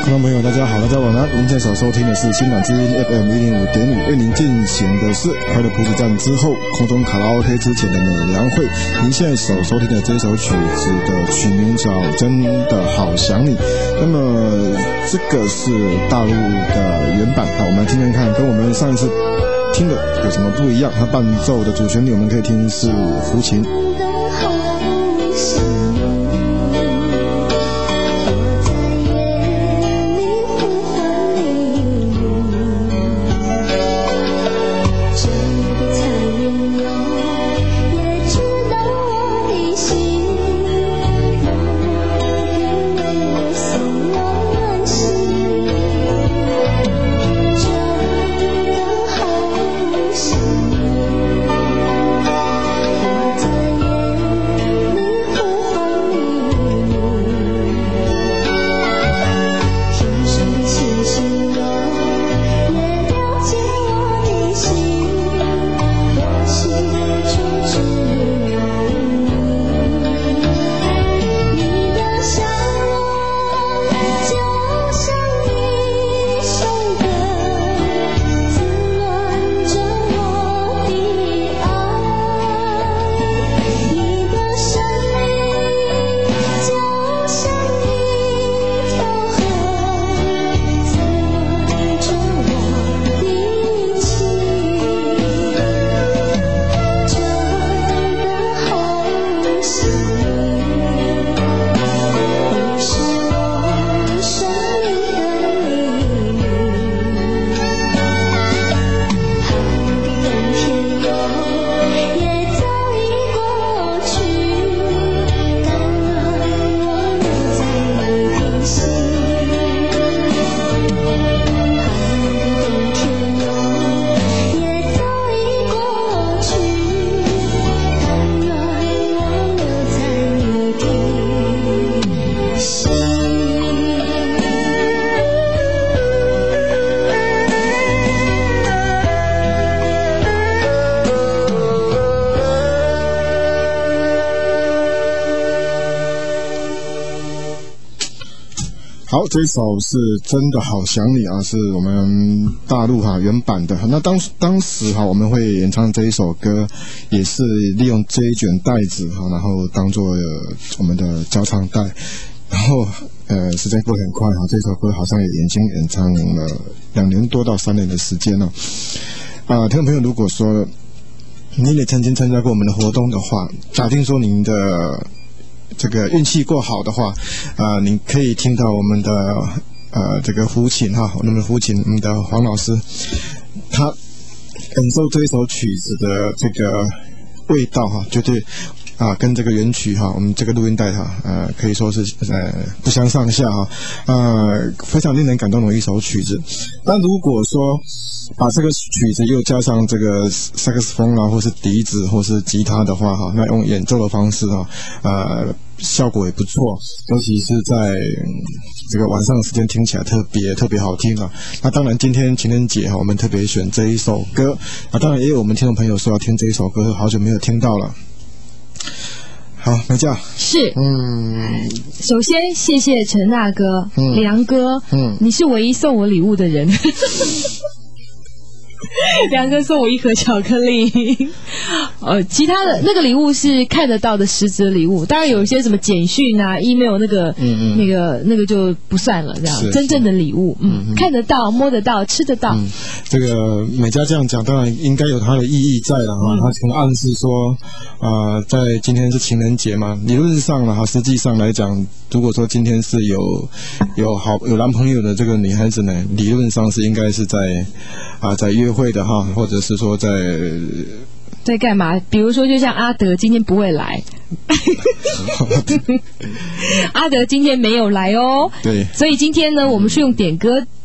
听众朋友大家好，大家晚安。您现在所收听的是新南之音 FM 105.5，为您进行的是快乐普子站之后空中卡拉 OK 之前的美良会。您现在所收听的这首曲子的曲名叫《真的好想你》，那么这个是大陆的原版，好，我们来听听看，跟我们上一次听的有什么不一样。它伴奏的主旋律我们可以听是胡琴。好，这一首是真的好想你啊，是我们大陆原版的。那当时我们会演唱这一首歌，也是利用这一卷带子然后当做我们的交唱带。然后时间过得很快这首歌好像也已经演唱了2年多到3年的时间了。听众朋友，如果说您也曾经参加过我们的活动的话，假定说您的这个运气过好的话，你可以听到我们的这个胡琴我们的胡琴，我们的黄老师，他感受这一首曲子的这个味道绝对跟这个原曲我们这个录音带可以说是不相上下非常令人感动的一首曲子。但如果说把这个曲子又加上这个萨克斯风或是笛子或是吉他的话那用演奏的方式效果也不错，尤其是在这个晚上的时间听起来特别好听那当然今天情人节我们特别选这一首歌当然也有我们听众朋友说要听这一首歌，好久没有听到了。好，美嘉是首先谢谢陈大哥梁哥你是唯一送我礼物的人梁哥送我1盒巧克力其他的那个礼物是看得到的实质的礼物，当然有一些什么简讯email 那个就不算了，这样真正的礼物看得到摸得到吃得到这个美嘉这样讲当然应该有它的意义在了他可能暗示说在今天是情人节嘛，理论上实际上来讲，如果说今天是有男朋友的这个女孩子呢，理论上是应该是在约会的或者是说在干嘛？比如说就像阿德今天不会来阿德今天没有来对，所以今天呢我们是用点歌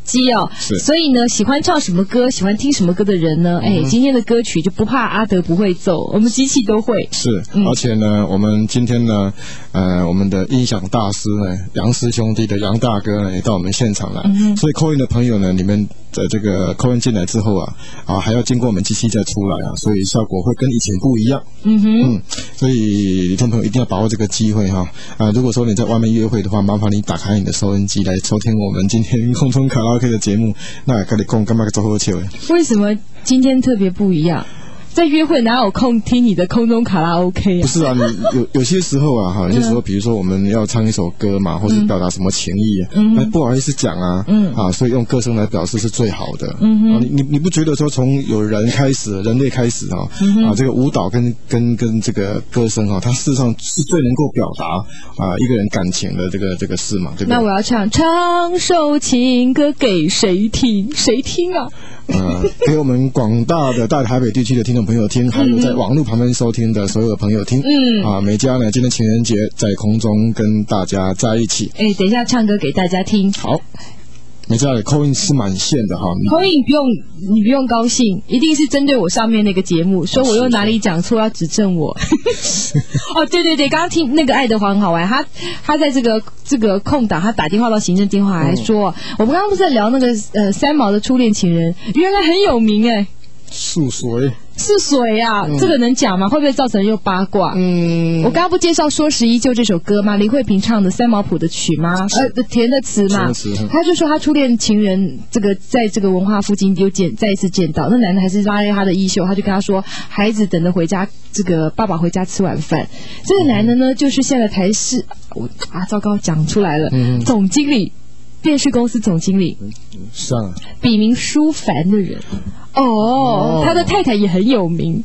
机哦。所以呢，喜欢唱什么歌、喜欢听什么歌的人呢，今天的歌曲就不怕阿德不会奏，我们机器都会。 是，而且呢，我们今天呢，我们的音响大师呢，杨氏兄弟的杨大哥呢，也到我们现场来。所以 call in 的朋友呢，你们的这个 call in 进来之后还要经过我们机器再出来所以效果会跟以前不一样。所以听众朋友一定要把握这个机会如果说你在外面约会的话，麻烦你打开你的收音机来收听我们今天空中卡拉 OK 的节目。那跟你讲干嘛做好笑？ 为什么今天特别不一样？在约会哪有空听你的空中卡拉 OK 不是啊，你有些时候有些时候，比如说我们要唱一首歌嘛，或是表达什么情意不好意思讲所以用歌声来表示是最好的。你不觉得说从有人类开始这个舞蹈跟这个歌声它事实上是最能够表达一个人感情的这个事嘛，对不对？ 那我要唱首情歌给谁听？谁听啊？ 给我们广大的大台北地区的听众朋友听，还有在网络旁边收听的所有的朋友听。美嘉呢，今天情人节在空中跟大家在一起。 等一下唱歌给大家听。 好。美嘉的 call in 是满线的 call in 你不用高兴，一定是针对我上面那个节目，说我又哪里讲错要指正我。对，刚刚听那个爱德华很好玩，他在这个空档，他打电话到行政电话，还说我们刚刚不是在聊那个三毛的初恋情人，原来很有名是谁啊？这个能讲吗？会不会造成又八卦？我刚刚不介绍说十一就这首歌吗？林慧萍唱的三毛谱的曲吗？填的词嘛。他就说他初恋情人在这个文化附近再一次见到，那男的还是拉他的衣袖，他就跟他说孩子等着回家，这个爸爸回家吃晚饭。这个男的呢，就是现在台视糟糕讲出来了，总经理。电视公司总经理，笔名舒凡的人他的太太也很有名。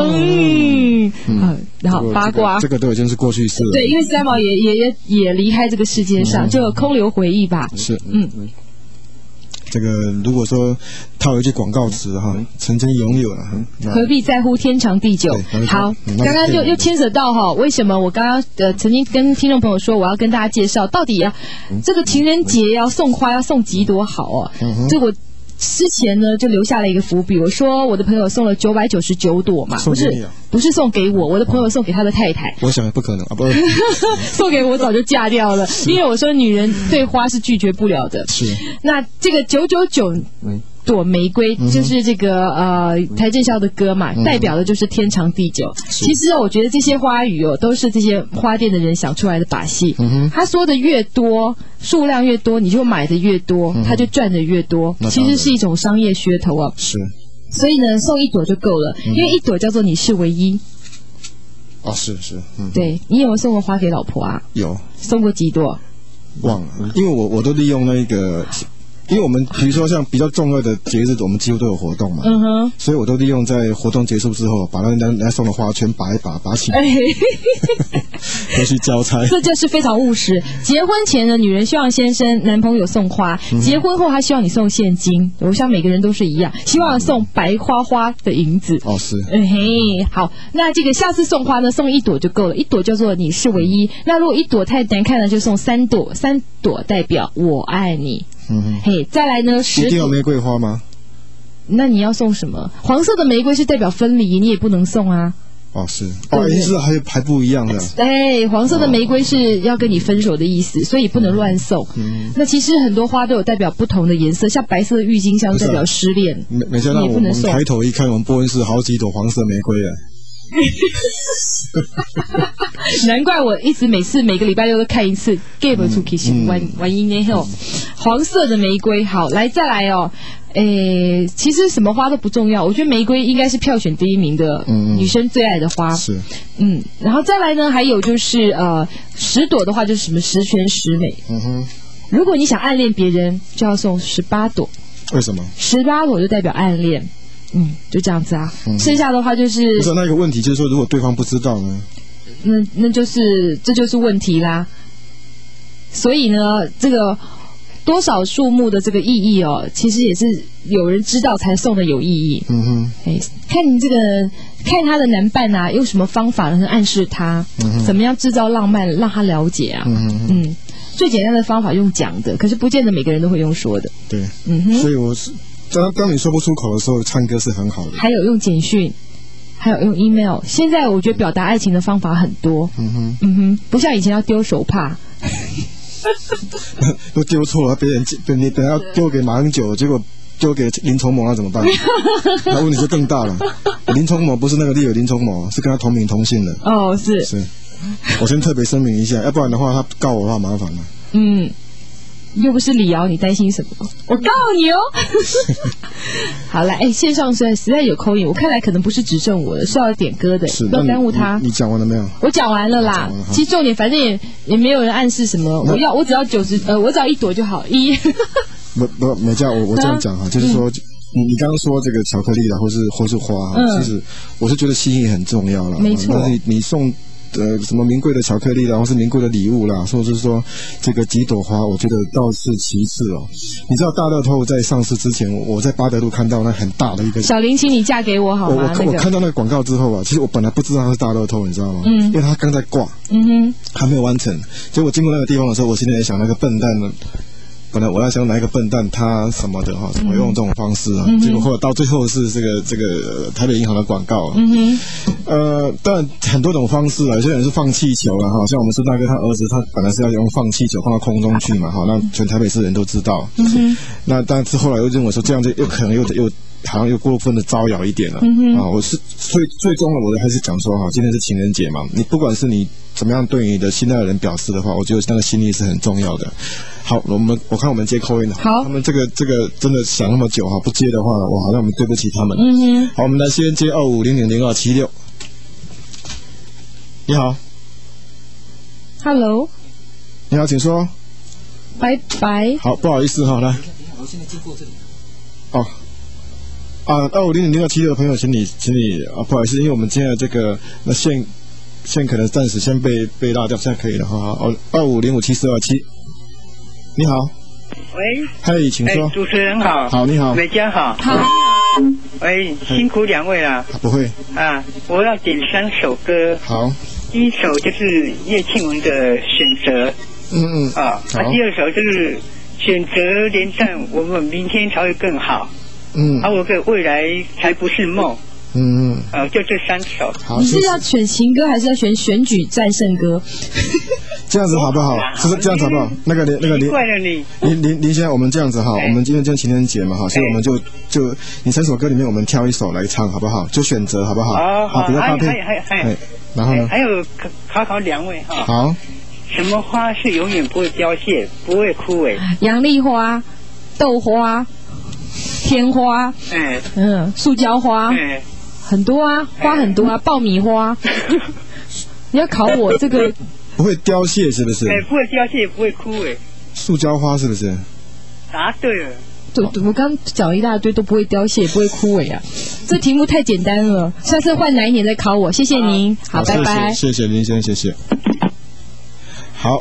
然后八卦这个都已经是过去式了。 对，因为三毛也离开这个世界上，就空留回忆吧。 是这个如果说套一句广告词曾经拥有何必在乎天长地久。好，刚刚又牵扯到为什么我刚刚曾经跟听众朋友说我要跟大家介绍到底这个情人节要送花要送几朵好这我之前呢就留下了一个伏笔，我说我的朋友送了999朵嘛，不是送给我的朋友送给他的太太。 我想不可能不送给我早就嫁掉了，因为我说女人对花是拒绝不了的。 是， 那这个999朵玫瑰就是这个邰正宵的歌嘛，代表的就是天长地久。其实我觉得这些花语都是这些花店的人想出来的把戏。他说的越多，数量越多，你就买的越多，他就赚的越多。其实是一种商业噱头是， 所以呢，送一朵就够了，因为一朵叫做你是唯一。 是， 对，你有没有送过花给老婆啊？ 有。 送过几朵？ 忘了，因为我都利用那个。因为我们比如说像比较重要的节日，我们几乎都有活动嘛，所以我都利用在活动结束之后，把人家送的花圈拔起来，都去交差。 这就是非常务实。结婚前呢，女人希望先生男朋友送花；结婚后，她希望你送现金。我想每个人都是一样，希望送白花花的银子。 是。 好，那这个下次送花呢，送一朵就够了，一朵叫做你是唯一。那如果一朵太难看了，就送3朵，3朵代表我爱你。再来呢，10朵。一定要玫瑰花吗？ 那你要送什么？黄色的玫瑰是代表分离，你也不能送啊。 是，意思还不一样的。 黄色的玫瑰是要跟你分手的意思，所以不能乱送。那其实很多花都有代表不同的颜色，像白色的郁金香代表失恋， 没想到我们抬头一看，我们波恩市好几朵黄色玫瑰难怪我一直每个礼拜六都看一次 Gabe 出去玩音乐后，黄色的玫瑰。好，再来其实什么花都不重要，我觉得玫瑰应该是票选第一名的女生最爱的花。 是， 然后再来呢，还有就是10朵的话就是什么十全十美。如果你想暗恋别人，就要送18朵。 为什么 ？18朵就代表暗恋。就这样子啊。剩下的话就是。 不是那个问题，就是说如果对方不知道呢？ 那这就是问题啦。所以呢，这个多少数目的这个意义其实也是有人知道才送的有意义。看你看他的男伴用什么方法能暗示他，怎么样制造浪漫让他了解啊。 最简单的方法用讲的，可是不见得每个人都会用说的。 对，所以我是当你说不出口的时候，唱歌是很好的。 还有用简讯，还有用 email。现在我觉得表达爱情的方法很多。不像以前要丢手帕。 都丢错了，你等下丢给马英九，结果丢给林崇谋，那怎么办？那问题就更大了。林崇谋不是那个立委林崇谋，是跟他同名同姓的。 哦，是。 我先特别声明一下，要不然的话他告我的话麻烦了。 又不是李敖，你担心什么？我告你哦！好了，线上实在有口音，我看来可能不是指正我的，是要点歌的，不要耽误他。 你讲完了没有？ 我讲完了啦。其实重点反正也没有人暗示什么，我只要90，我只要1朵就好。 不，美嘉，我这样讲哈，就是说。你刚刚说这个巧克力啦，或是花，其实我是觉得心意很重要啦。 没错。 那你送什么名贵的巧克力啦，或是名贵的礼物啦，或者是说这个几朵花，我觉得倒是其次哦。你知道大乐透在上市之前，我在八德路看到那很大的一个小林，请你嫁给我好吗？ 我看到那个广告之后啊，其实我本来不知道它是大乐透，你知道吗？因为它刚在挂，还没有完成。结果经过那个地方的时候，我心里也想，那个笨蛋呢。本来我要想哪一个笨蛋他什么的哈，怎么用这种方式啊？结果后来到最后是这个台北银行的广告。当然很多种方式啊，有些人是放气球了哈，像我们是大哥他儿子，他本来是要用放气球放到空中去嘛哈，那全台北市人都知道。那但是后来又认为说这样就又可能又好像又过分的招摇一点了。我是最终我还是讲说哈，今天是情人节嘛，你不管是你怎么样对你的心爱的人表示的话，我觉得那个心意是很重要的。好，我看我们接 call in。好，他们这个真的想那么久哈，不接的话，我好像我们对不起他们。好，我们来先接25000276。你好 ，Hello， 你好，请说。 拜拜。 好，不好意思哈，来。我现在经过这里。25000276的朋友，请你不好意思，因为我们今天的这个线可能暂时先被拉掉，现在可以了哈。25057427。你好， 喂， 嗨，请说。 主持人好。 好，你好。 美嘉好。 好。 喂，辛苦2位了。 不会。 我要点3首歌。 好。 第一首就是叶庆文的《选择》。第二首就是《选择连战》，我们明天才会更好。我的未来才不是梦。就这3首。 好，你是要选情歌还是要选举战胜歌？ 这样子好不好？是这样子好不好？那个林， 怪了你。 林先生，我们这样子哈，我们今天情人节嘛哈，所以我们就你3首歌里面我们挑1首来唱好不好？就选择好不好？好，不要搭配。然后呢？ 还有考2位哈。 好。 什么花是永远不会凋谢、不会枯萎？ 杨丽花、豆花、天花，塑胶花，很多啊，花很多啊，爆米花。你要考我这个不会凋谢是不是？ 不会凋谢，不会枯萎。 塑胶花是不是？ 答对了。 我刚讲了一大堆都不会凋谢，不会枯萎啊。这题目太简单了，下次换哪一年再考我。谢谢您，好，拜拜。 谢谢林先生，谢谢。好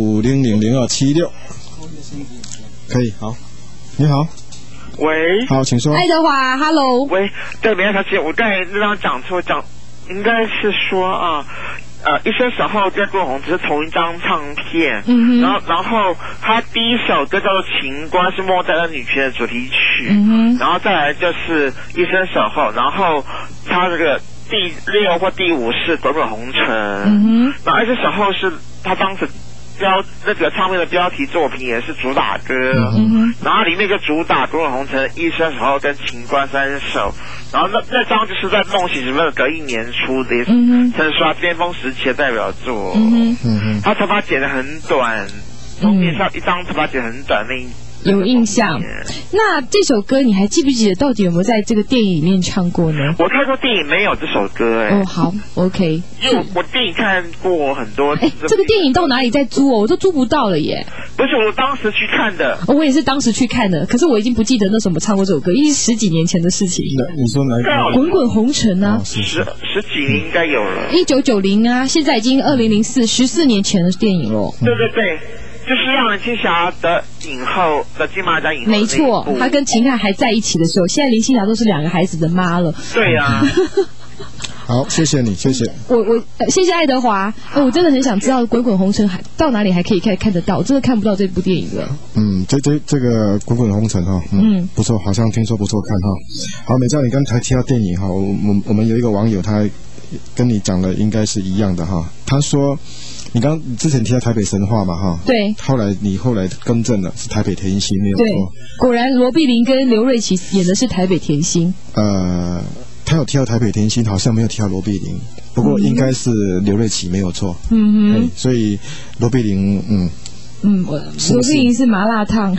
，25000276，可以，好，你好， 喂， 好，请说。 爱德华 ，Hello， 喂，对，美嘉小姐，我刚才让讲错，应该是说一生守候跟郭宏只是同一张唱片，然后他第一首歌叫做《情关》，是《末代的女权》的主题曲，然后再来就是一生守候，然后他这个第6或第5是《滚滚红尘》，然后一生守候是他当时那个唱片的标题作品，也是主打歌，然后里面就主打《滚滚红尘》、一生守候跟《情关》3首，然后那张就是在梦醒时分隔1年出的，也是曾刷巅峰时期的代表作。他头发剪得很短，封面上一张头发剪得很短那一。 有印象。那这首歌你还记不记得到底有没有在这个电影里面唱过呢？ 我看过电影，没有这首歌好 ，OK。 因为我电影看过很多。 这个电影到哪里在租我都租不到了耶。 不是，我当时去看的。 我也是当时去看的，可是我已经不记得那时候我们唱过这首歌，因为是10几年前的事情。 你说哪一个？ 滚滚红尘啊， 十几年应该有了。 1990啊，现在已经2004，14年前的电影了。 对。就是让人青霞的影后的金马奖影后， 没错，她跟秦汉还在一起的时候，现在林青霞都是2个孩子的妈了。 对呀。 好，谢谢你，谢谢。 谢谢爱德华。我真的很想知道《滚滚红尘》到哪里还可以看得到，我真的看不到这部电影了。 这个《滚滚红尘》哈，不错，好像听说不错看哈。好，美嘉，你刚才提到电影哈，我们有一个网友他跟你讲的应该是一样的哈。他说你之前提到台北神话嘛哈， 对， 后来更正了，是台北甜心没有错。 对，果然罗碧玲跟刘瑞琦演的是台北甜心。 他有提到台北甜心，好像没有提到罗碧玲，不过应该是刘瑞琦没有错。所以罗碧玲， 罗碧玲是麻辣烫，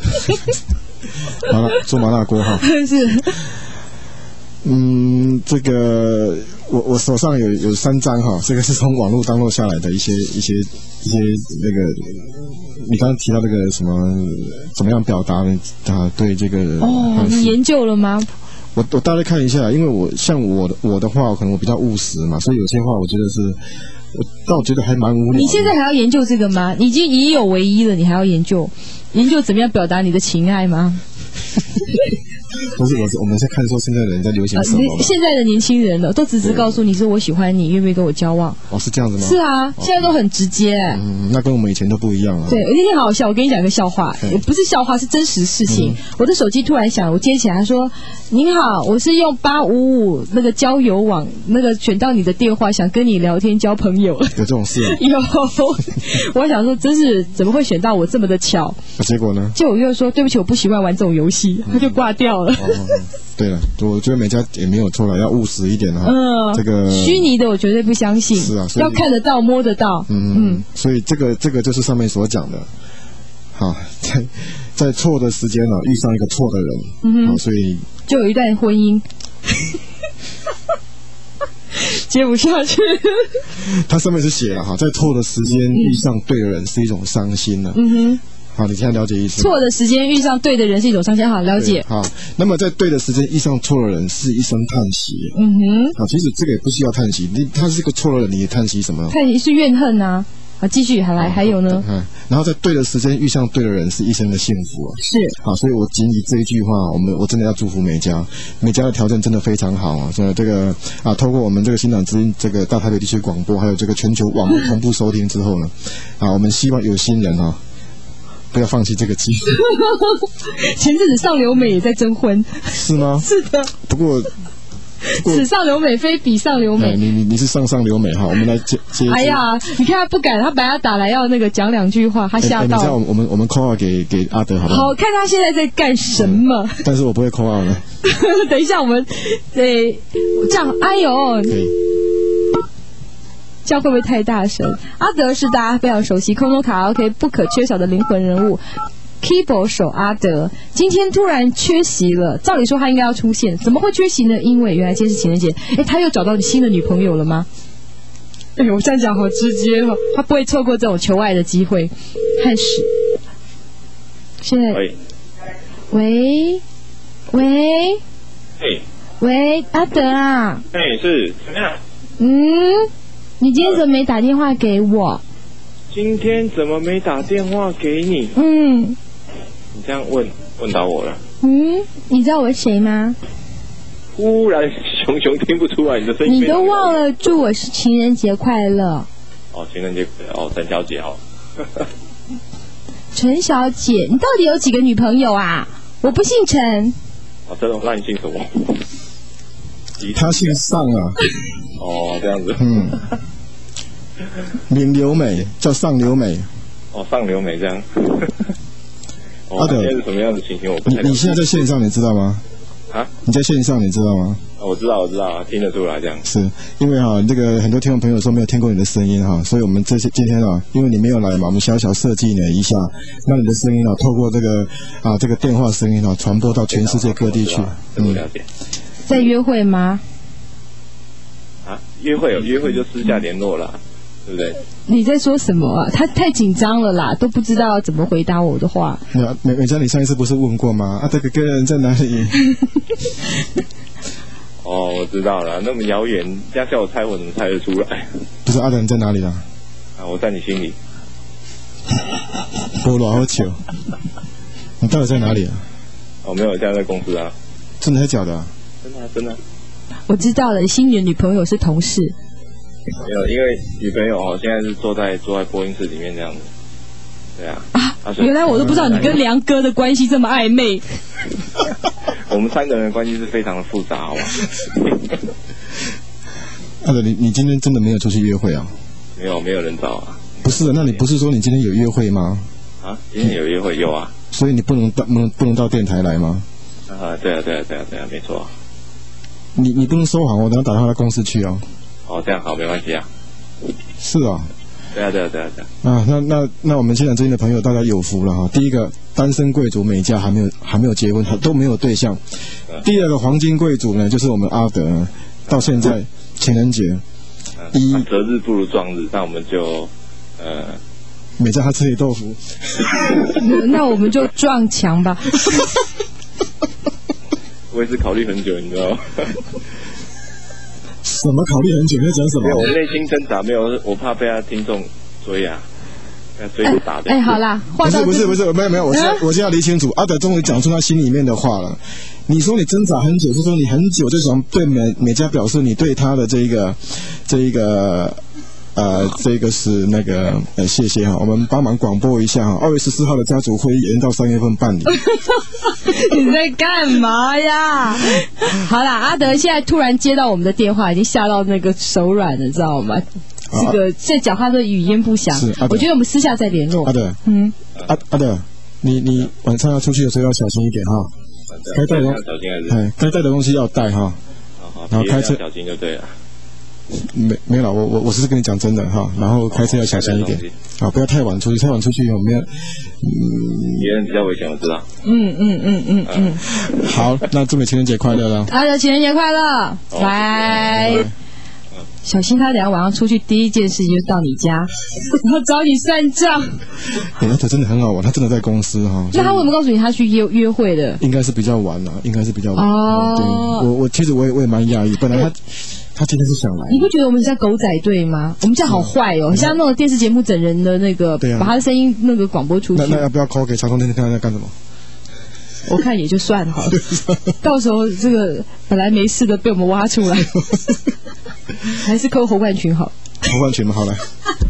做麻辣锅哈。 是。 这个我手上有3张哈，这个是从网络download下来的一些那个，你刚刚提到那个什么怎么样表达对这个你研究了吗？ 我大概看一下，因为我的话，可能我比较务实嘛，所以有些话我觉得但我觉得还蛮无聊。 你现在还要研究这个吗？你已经有唯一了，你还要研究怎么样表达你的情爱吗？ 不是我们在看说现在的人在流行什么现在的年轻人了，都只是告诉你说我喜欢你，愿不愿意跟我交往？ 是这样子吗？ 是啊，现在都很直接。 那跟我们以前都不一样了。 对，那天好好笑，我跟你讲个笑话，不是笑话，是真实事情。我的手机突然响，我接起来，他说：“您好，我是用855那个交友网那个选到你的电话，想跟你聊天交朋友。” 有这种事啊？ 有。我想说，真是怎么会选到我这么的巧？ 结果呢？ 结果又说对不起，我不喜欢玩这种游戏，他就挂掉了。 对了，我觉得美嘉也没有错了，要务实一点哈。这个虚拟的我绝对不相信。 是啊， 要看得到、摸得到。 所以这个就是上面所讲的。好，在错的时间遇上一个错的人，所以就有一段婚姻。接不下去。 他上面是写了哈，在错的时间遇上对的人是一种伤心了。好，你现在了解意思。错的时间遇上对的人是一种伤心，好，了解。 好，那么在对的时间遇上错的人是一声叹息。好，其实这个也不需要叹息，他是个错的人，你也叹息什么？ 叹息是怨恨啊。好，继续，还有呢？ 然后在对的时间遇上对的人是一生的幸福。 是。 好，所以我仅以这一句话，我真的要祝福美嘉的条件真的非常好啊！所以这个透过我们这个新党之音这个大台北地区广播，还有这个全球网络同步收听之后呢，我们希望有心人不要放弃这个机会。 前阵子上流美也在征婚。 是吗？ 是的。 不过此上流美非彼上流美。 你是上流美哈，我们来接。 哎呀，你看他不敢，他本来打来要那个讲2句话，他吓到。 你知道我们 call out 给阿德好不好？ 好，看他现在在干什么。 但是我不会 call out 的。 等一下，我们这样，哎呦。这样会不会太大声？阿德是大家非常熟悉空中卡拉 OK 不可缺少的灵魂人物 ，keyboard 手阿德，今天突然缺席了。照理说他应该要出现，怎么会缺席呢？因为原来今天是情人节。他又找到新的女朋友了吗？我这样讲好直接哦，他不会错过这种求爱的机会。汉史，现在，喂，阿德啊， 是怎么样？ 你今天怎么没打电话给我？ 今天怎么没打电话给你？你这样问到我了。 你知道我是谁吗？ 忽然熊听不出来你的声音。 你都忘了祝我是情人节快乐。 情人节陈小姐陈小姐，你到底有几个女朋友啊？我不姓陈。 真的？那你姓什么？ 他姓尚啊。 这样子。 名留美，叫上留美。 上留美这样。 阿德， 现在是什么样的情形？我不太。 你现在在线上，你知道吗？你在线上，你知道吗？ 我知道，听得出来这样。是因为这个很多听众朋友说没有听过你的声音所以我们今天因为你没有来嘛，我们小设计了一下，让你的声音透过这个电话声音传播到全世界各地去。 了解。 在约会吗？ 约会就私下联络了，对不对？ 你在说什么啊？他太紧张了啦，都不知道怎么回答我的话。 美嘉，你上一次不是问过吗？这个人在哪里？ 我知道了，那么遥远，要叫我猜，我怎么猜得出来？ 不是阿德，你在哪里啦？ 我在你心里。 多老好久，你到底在哪里啊？ 没有，现在在公司啊。 真的还是假的？ 真的。 我知道了，新的女朋友是同事。 没有，因为女朋友现在是坐在播音室里面这样子。对啊。 原来我都不知道你跟梁哥的关系这么暧昧。 我们3个人的关系是非常的复杂，好吗？ 你今天真的没有出去约会啊？ 没有人找啊。 不是，那你不是说你今天有约会吗？ 啊，今天有约会有啊。 所以你不能到电台来吗？ 对啊，没错。 你不能收好，我等下打到他公司去哦。 哦，这样好，没关系啊。 是啊。 对啊。 那我们现场这边的朋友大家有福了哈。第一个单身贵族美嘉还没有结婚，都没有对象。第二个黄金贵族呢，就是我们阿德，到现在情人节， 择日不如撞日，那我们就美嘉他吃野豆腐， 那我们就撞墙吧。 我也是考虑很久，你知道吗？ 什么考虑很久？你在讲什么？ 我内心挣扎，没有，我怕被他听众追啊，追着打的。 好啦， 不是，没有，我现在要理清楚。阿德终于讲出他心里面的话了。你说你挣扎很久，是说你很久就想对美嘉表示你对他的这个是那个谢谢哈，我们帮忙广播一下哈。2月14号的家族会议延到3月份办理。 你在干嘛呀？好啦，阿德现在突然接到我们的电话，已经吓到那个手软了，知道吗？这个在讲话的语焉不详。我觉得我们私下再联络。阿德， 阿德，你晚上要出去的时候要小心一点哈。该带的东西要带哈。 好， 然后开车小心就对了。 没了，我是跟你讲真的哈，然后开车要小心一点，好，不要太晚出去，有没有？ 别人比较危险，我知道。 好，那祝你情人节快乐了。 阿德情人节快乐，拜。小心他等下晚上出去第一件事情就到你家，然后找你算账。 那他真的很好玩，他真的在公司哈。 那他为什么告诉你他去约会的？ 应该是比较晚了， 哦。 对，我其实我也蛮讶异，本来他今天是想来。 你不觉得我们像狗仔队吗？我们这样好坏哦，像那种电视节目整人的那个，把他的声音那个广播出去。 那要不要 call 给曹总听听看他在干什么？ 我看也就算好了，到时候这个本来没事的被我们挖出来，还是扣侯冠群好。 侯冠群嘛，好来。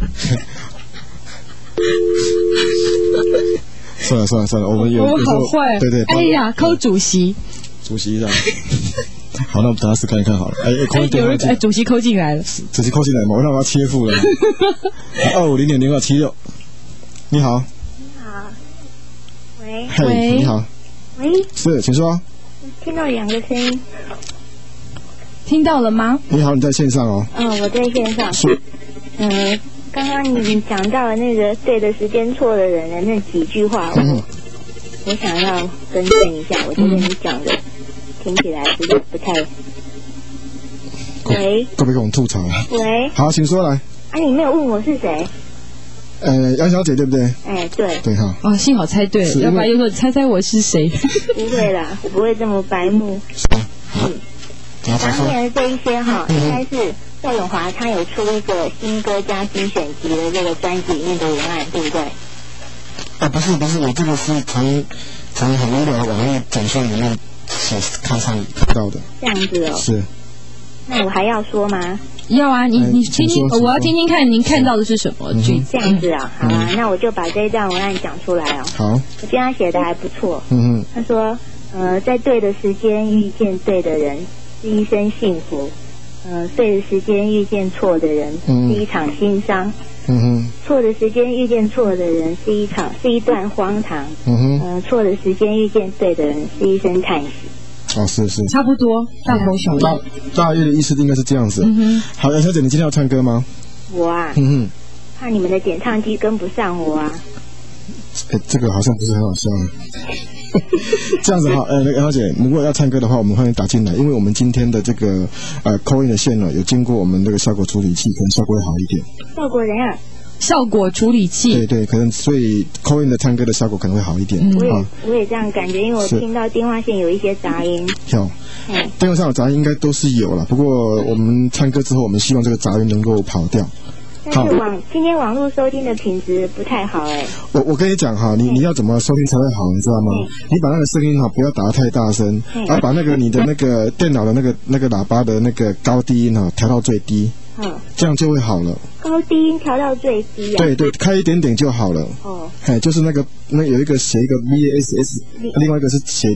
算了，我们好坏， 对， 哎呀，扣主席这样。好，那我们等下试看一看好了。 有人主席扣进来了， 主席扣进来嘛，我让他切腹了。250-0276，你好。 喂， 你好。 喂， 是，请说。 听到2个声音。 听到了吗？ 你好，你在线上哦。 我在线上。 是。 刚刚你讲到了那个对的时间错的人的那几句话，我想要更正一下，我觉得你讲的听起来不太。喂。 会不会跟我们吐槽了？ 喂。 好，请说来。 你没有问我是谁？ 杨小姐对不对？对哈。 哦，幸好猜对了，要不然又说猜我是谁？ 不会啦，我不会这么白目。当年的这一些应该是赵咏华他有出一个新歌加精选集的这个专辑里面的文案，对不对？ 不是，我这个是从很多的网络简讯里面看到的。 这样子哦。 是。那我还要说吗？ 要啊，你听听，我要听听看您看到的是什么句子。 这样子啊，好啊，那我就把这一段文案讲出来哦。 好。 我觉得他写的还不错。他说，在对的时间遇见对的人是一生幸福，对的时间遇见错的人是一场心伤，错的时间遇见错的人是一段荒唐，错的时间遇见对的人是一声叹息。 是差不多，大同小异。 大约的意思应该是这样子。好，杨小姐，你今天要唱歌吗？ 我啊，怕你们的点唱机跟不上我啊。 这个好像不是很好笑。这样子哈，杨小姐，如果要唱歌的话，我们欢迎打进来，因为我们今天的这个call in 的线呢，有经过我们这个效果处理器，可能效果会好一点。 效果怎样？ 效果处理器。 对，可能所以 call in 的唱歌的效果可能会好一点。 我也这样感觉，因为我听到电话线有一些杂音。 电话上的杂音应该都是有了，不过我们唱歌之后，我们希望这个杂音能够跑掉。 但是今天网络收听的品质不太好哎。 我跟你讲哈，你要怎么收听才会好，你知道吗？你把那个声音哈不要打得太大声，把那个你的那个电脑的那个喇叭的那个高低音哈调到最低，这样就会好了。 高低音调到最低啊？ 对，开一点点就好了。就是那有一个写一个 VSS， 另外一个是写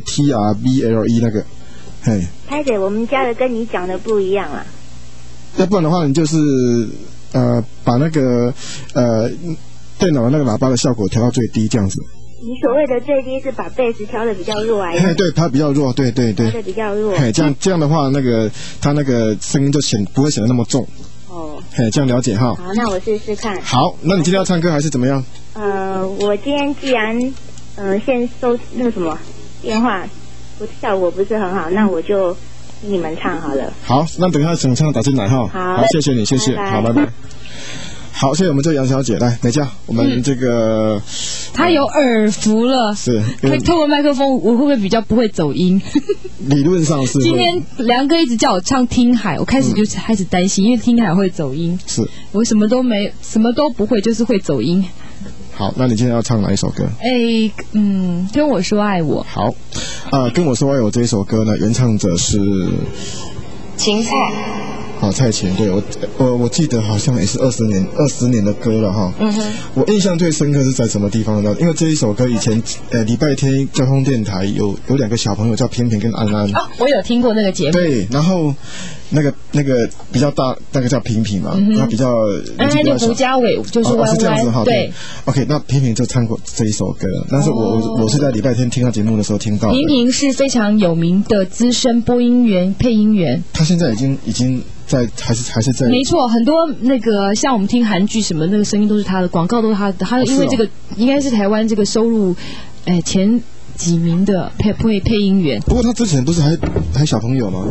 TRVLE 那个。 拍姐，我们家的跟你讲的不一样啊。 要不然的话，你就是把那个电脑的那个喇叭的效果调到最低，这样子。 你所谓的最低是把贝斯调的比较弱还是？ 对，它比较弱，对。调的比较弱。 这样的话，它那个声音就不会显得那么重。这样了解哈。 好，那我试试看。 好，那你今天要唱歌还是怎么样？ 我今天既然先收那个什么电话，效果不是很好，那我就听你们唱好了。好， 那等一下想唱打进来哈。好，谢谢你，谢谢，好，拜拜。好，谢谢我们这杨小姐，来美嘉，我们这个她有耳福了， 是， 可以透过麦克风，我会不会比较不会走音？ 理论上是。 今天梁哥一直叫我唱《听海》，我开始担心，因为《听海》会走音。 是， 我什么都不会，就是会走音。 好，那你今天要唱哪一首歌？ 跟我说爱我。 好，跟我说爱我这一首歌呢，原唱者是芹菜。 蔡琴，对，我记得好像也是20年的歌了哈。我印象最深刻是在什么地方呢？因为这一首歌以前礼拜天交通电台有2个小朋友叫偏偏跟安安。 我有听过那个节目。 对，然后那个比较大，那个叫平平嘛，他比较安安就胡家伟就是弯弯， 是这样子哈。 对。 OK， 那平平就唱过这一首歌，但是我是在礼拜天听他节目的时候听到的。 平平是非常有名的资深播音员、配音员。 他现在已经在还是在。 没错，很多那个像我们听韩剧什么那个声音都是他的，广告都是他的。他因为这个应该是台湾这个收入前几名的配音员。 不过他之前不是还小朋友吗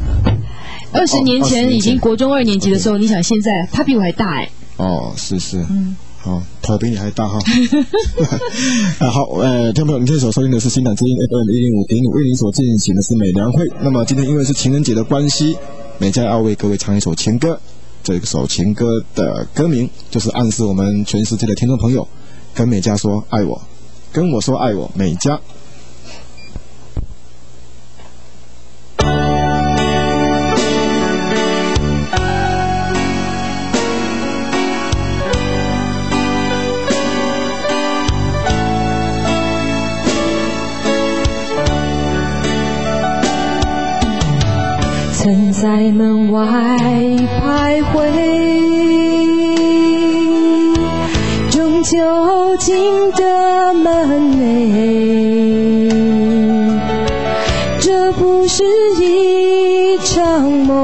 ？20年前已经国中2年级的时候，你想现在他比我还大哎。 是。好，头比你还大哈。好，听众朋友，你现在所收听的是新港之音 FM105.5，为您所进行的是美良会。那么今天因为是情人节的关系，美嘉要为各位唱一首情歌。这首情歌的歌名就是暗示我们全世界的听众朋友，跟美嘉说爱我，跟我说爱我，美嘉。 曾在门外徘徊，终究进的门内。这不是一场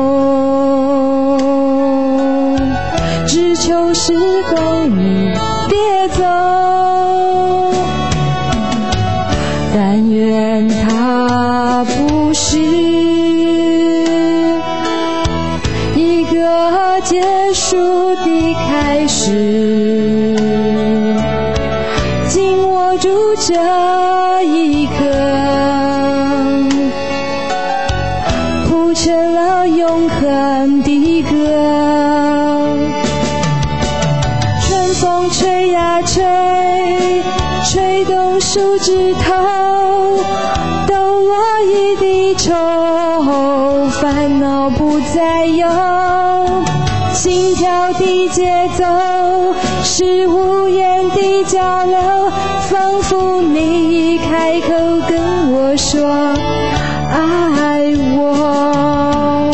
梦，只求时光你别走。但愿它不是结束的开始，紧握住这一刻，谱成了永恒的歌。春风吹呀吹，吹动手指头，都落一地愁，烦恼不再有。心跳的节奏是无言的交流，仿佛你开口跟我说爱我。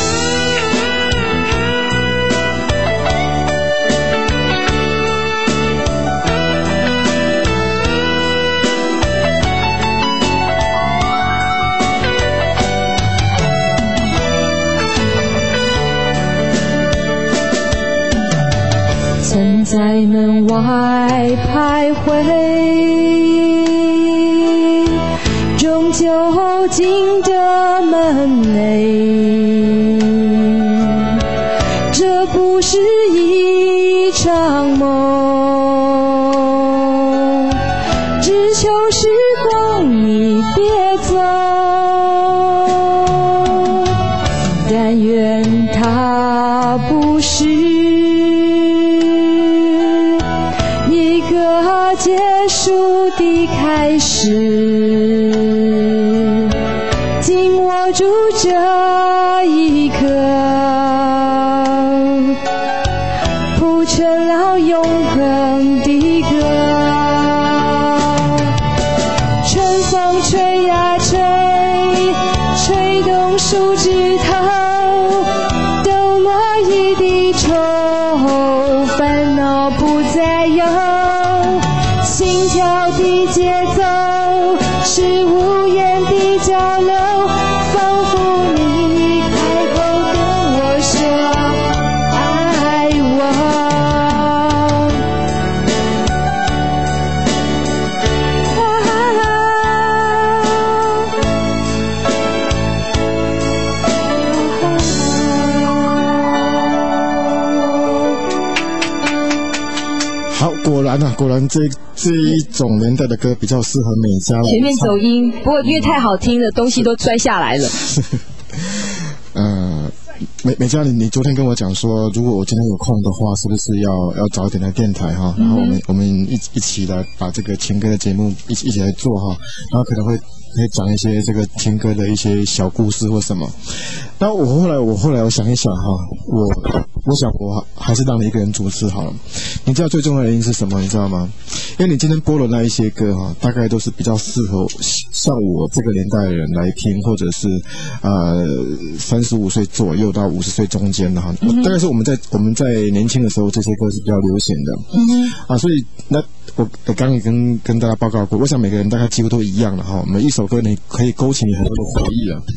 曾在门外徘徊，终究进的门内。这不是一场梦，只求时光你别走。但愿它不是开始，紧握住这一刻，谱成了永恒的歌。春风吹呀吹，吹动树枝头，抖落一地愁，烦恼不再有。心跳的节奏是无言的交流，仿佛你开口跟我说爱我。 好，果然这一种年代的歌比较适合美嘉来。 前面走音，不过因为太好听了，东西都摔下来了。 美嘉，你昨天跟我讲说，如果我今天有空的话，是不是要早一点来电台哈？然后我们一起来把这个情歌的节目一起来做哈，然后可以讲一些这个情歌的一些小故事或什么。那我后来我想一想哈，我想我还是让你一个人主持好了。你知道最重要的原因是什么？你知道吗？因为你今天播的那一些歌哈，大概都是比较适合像我这个年代的人来听，或者是35岁左右到50岁中间的哈。大概是我们在年轻的时候，这些歌是比较流行的。所以那我刚也跟大家报告过，我想每个人大概几乎都一样了哈。每一首歌你可以勾起你很多的回忆啊。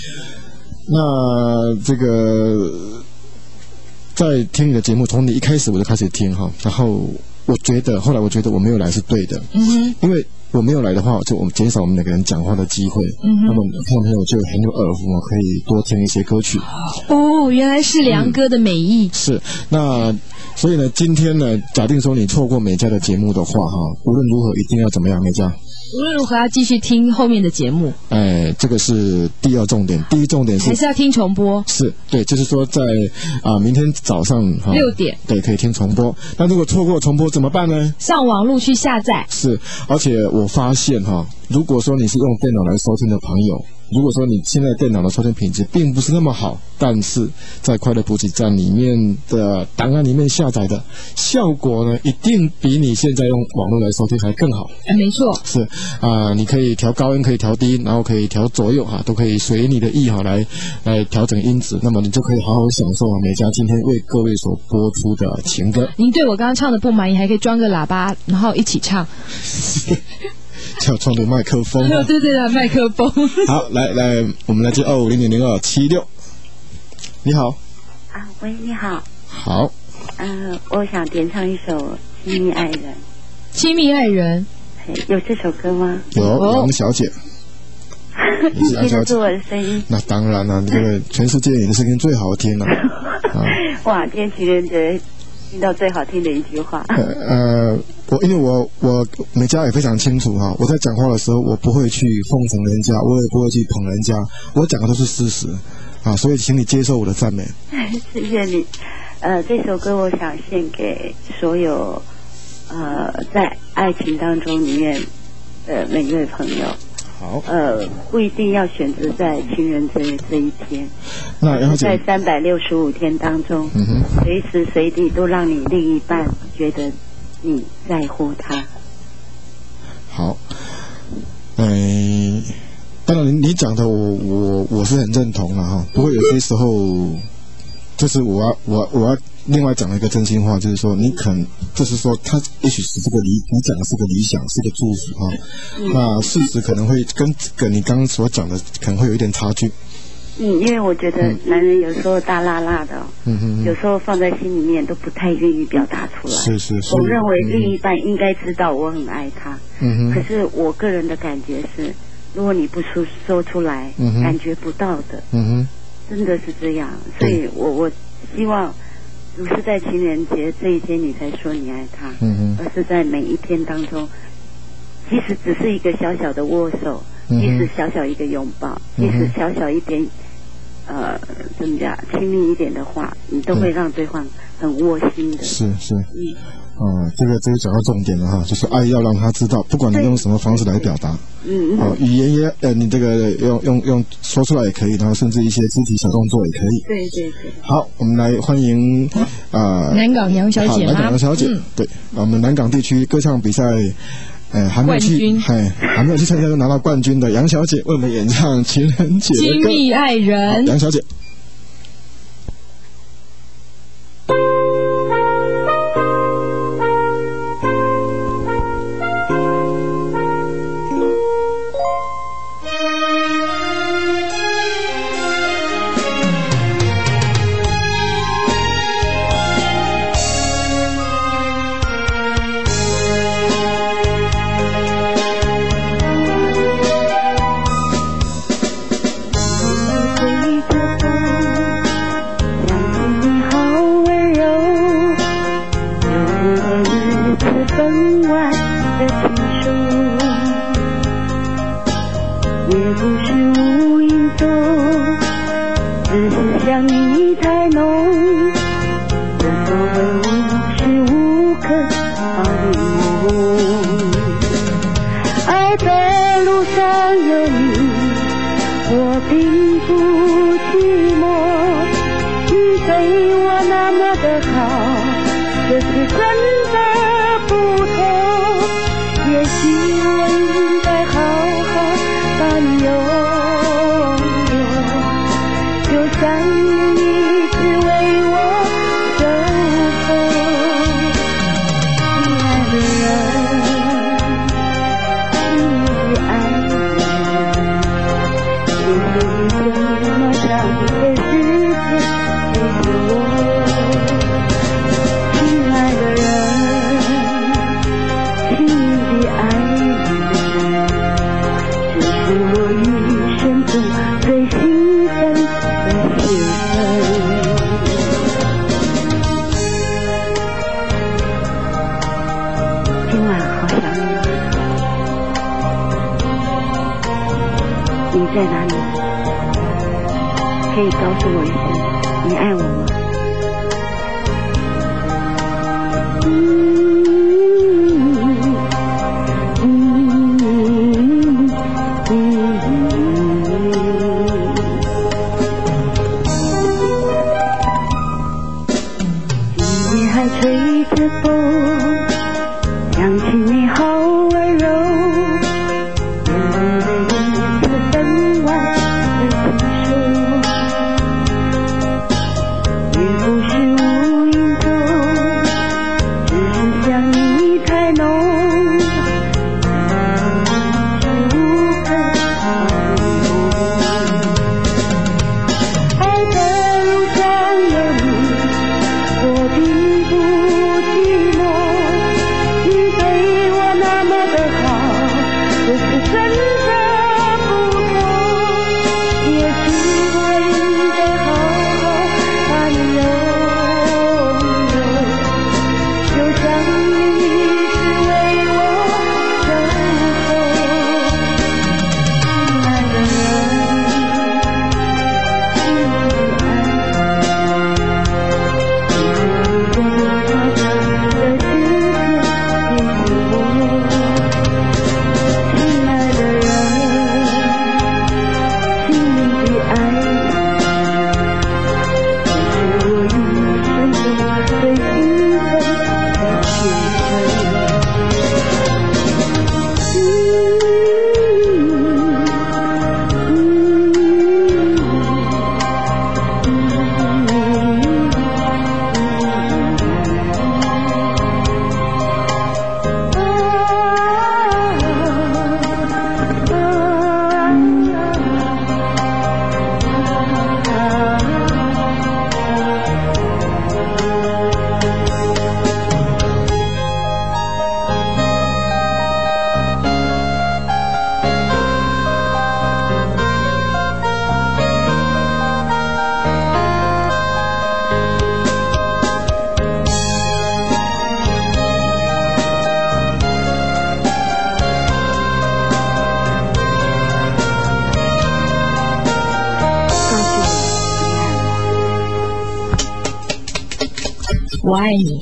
那这个在听你的节目，从你一开始我就开始听哈，然后后来我觉得我没有来是对的，因为我没有来的话，我们减少我们每个人讲话的机会，那么听众朋友就很有耳福嘛，可以多听一些歌曲。 哦，原来是良歌的美意。 是，那所以呢，今天呢，假定说你错过美嘉的节目的话哈，无论如何一定要怎么样，美嘉？ 无论如何要继续听后面的节目。 这个是第二重点。第一重点是还是要听重播。 是，对，就是说在明天早上 6点， 对，可以听重播。那如果错过重播怎么办呢？ 上网路去下载。 是，而且我发现如果说你是用电脑来收听的朋友，如果说你现在电脑的收听品质并不是那么好，但是在快乐补给站里面的档案里面下载的效果呢，一定比你现在用网络来收听还更好。 没错。 是你可以调高音，可以调低，然后可以调左右都可以随你的意来调整音质，那么你就可以好好享受美嘉今天为各位所播出的情歌。 您对我刚刚唱的不满意，还可以装个喇叭，然后一起唱。 叫装个麦克风。 对对对，麦克风。 好，来，我们来接250-0276。你好。 喂，你好。 好。 我想点唱一首《亲密爱人》。 亲密爱人。 有这首歌吗？ 有，杨小姐。 你听得出我的声音？ 那当然了，这个全世界你的声音最好听了。 哇，今天情人节听到最好听的一句话。 因为我美嘉也非常清楚我在讲话的时候，我不会去奉承人家，我也不会去捧人家，我讲的都是事实所以请你接受我的赞美。 谢谢你。这首歌我想献给所有在爱情当中里面的每一位朋友。 好。 不一定要选择在情人节这一天， 那在365天当中，随时随地都让你另一半觉得你在乎他。 好。当然你讲的我是很认同了不过有些时候就是我要另外讲了一个真心话，就是说你可能就是说他也许是你讲的是个理想，是个祝福那事实可能会跟你刚刚所讲的可能会有一点差距。 因为我觉得男人有时候大辣辣的有时候放在心里面都不太愿意表达出来。 是。 我认为另一半应该知道我很爱他。可是我个人的感觉是，如果你不说出来，感觉不到的。真的是这样。所以我希望不是在情人节这一天你才说你爱他，而是在每一天当中，即使只是一个小小的握手，即使小小一个拥抱，即使小小一点怎么讲亲密一点的话，你都会让对方很窝心的。 是。 这个讲到重点了哈，就是爱要让他知道，不管你用什么方式来表达，语言也你这个用说出来也可以，然后甚至一些肢体小动作也可以。 对对对。 好，我们来欢迎南港杨小姐。 南港杨小姐，对，我们南港地区歌唱比赛。还没有去参加就拿到冠军的杨小姐为我们演唱情人节的歌《亲密爱人》。 杨小姐。 在哪里？可以告诉我一声，你爱我吗？ 今夜还吹着风，想起你好温柔。 我爱你，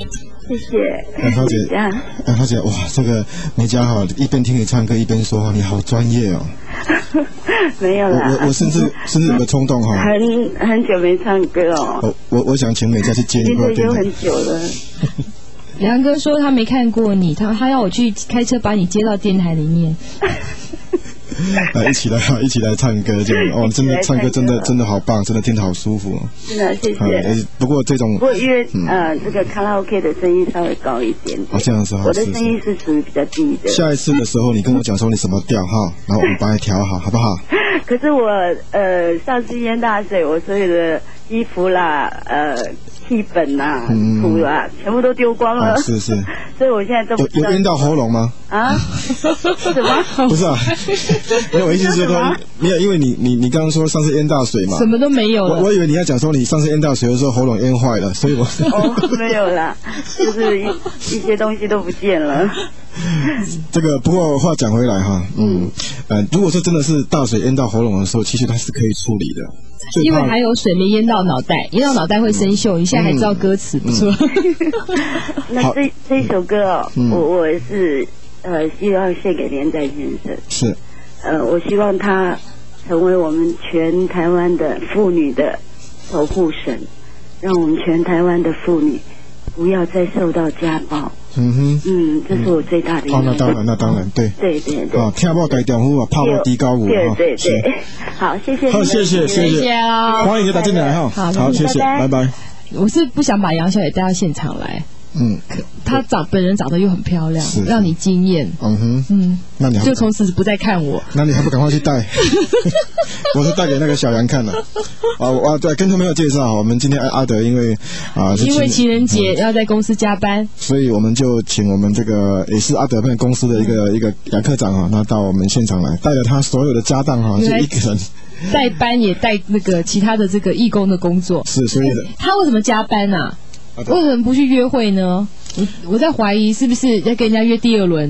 谢谢。 涛姐，涛姐，哇，这个美嘉哈，一边听你唱歌一边说话，你好专业哦。 没有啦， 我甚至有个冲动哈， 很久没唱歌哦。 我想请美嘉去接你过电台。 很久了。 梁哥说他没看过你，他要我去开车把你接到电台里面。 一起来唱歌，这样哦，真的唱歌真的好棒，真的听得好舒服。 真的，谢谢。 不过因为这个卡拉 OK 的声音稍微高一点。 哦，这样子哈。 我的声音是属于比较低的。 下一次的时候，你跟我讲说你什么调哈，然后我们帮你调好，好不好？ 可是我上次淹大水，我所有的衣服啦，气粉啦、土啦，全部都丢光了。是，所以我现在都有淹到喉咙吗？ 啊？什么？ 不是啊，没有，我意思是说，没有，因为你刚刚说上次淹大水嘛， 什么都没有了。 我以为你要讲说你上次淹大水的时候喉咙淹坏了，所以我没有啦，就是一些东西都不见了。 这个不过话讲回来哈，如果说真的是大水淹到喉咙的时候，其实它是可以处理的。 因为还有水没淹到脑袋，淹到脑袋会生锈。你现在还知道歌词，不错。 那这首歌我是希望献给连载先生。 是。 我希望他成为我们全台湾的妇女的守护神，让我们全台湾的妇女不要再受到家暴。这是我最大的。 那当然，对。啊，听不改丈夫啊，怕不低高舞。 对。好，谢谢。 好，谢谢啊！ 欢迎大家进来哈。好，谢谢，拜拜。 我是不想把杨小姐带到现场来。她本人长得又很漂亮，让你惊艳。那你就从此不再看我。 那你还不赶快去带？我是带给那个小杨看的。对，跟朋友介绍，我们今天阿德因为情人节要在公司加班， 所以我们就请我们这个也是阿德朋友公司的一个杨科长哈，那到我们现场来，带着他所有的家当哈，就一个人。 带班也带那个其他的这个义工的工作。 是，所以他为什么加班啊？为什么不去约会呢？我在怀疑是不是要跟人家约第二轮。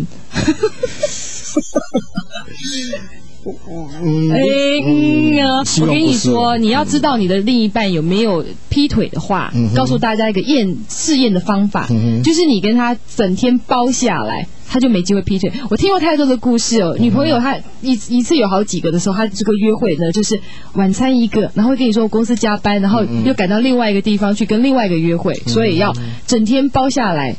我跟你说，你要知道你的另一半有没有劈腿的话，告诉大家一个试验的方法，就是你跟他整天包下来，他就没机会劈腿。我听过太多的故事哦，女朋友她一次有好几个的时候，她这个约会呢，就是晚餐一个，然后会跟你说我公司加班，然后又赶到另外一个地方去跟另外一个约会，所以要整天包下来。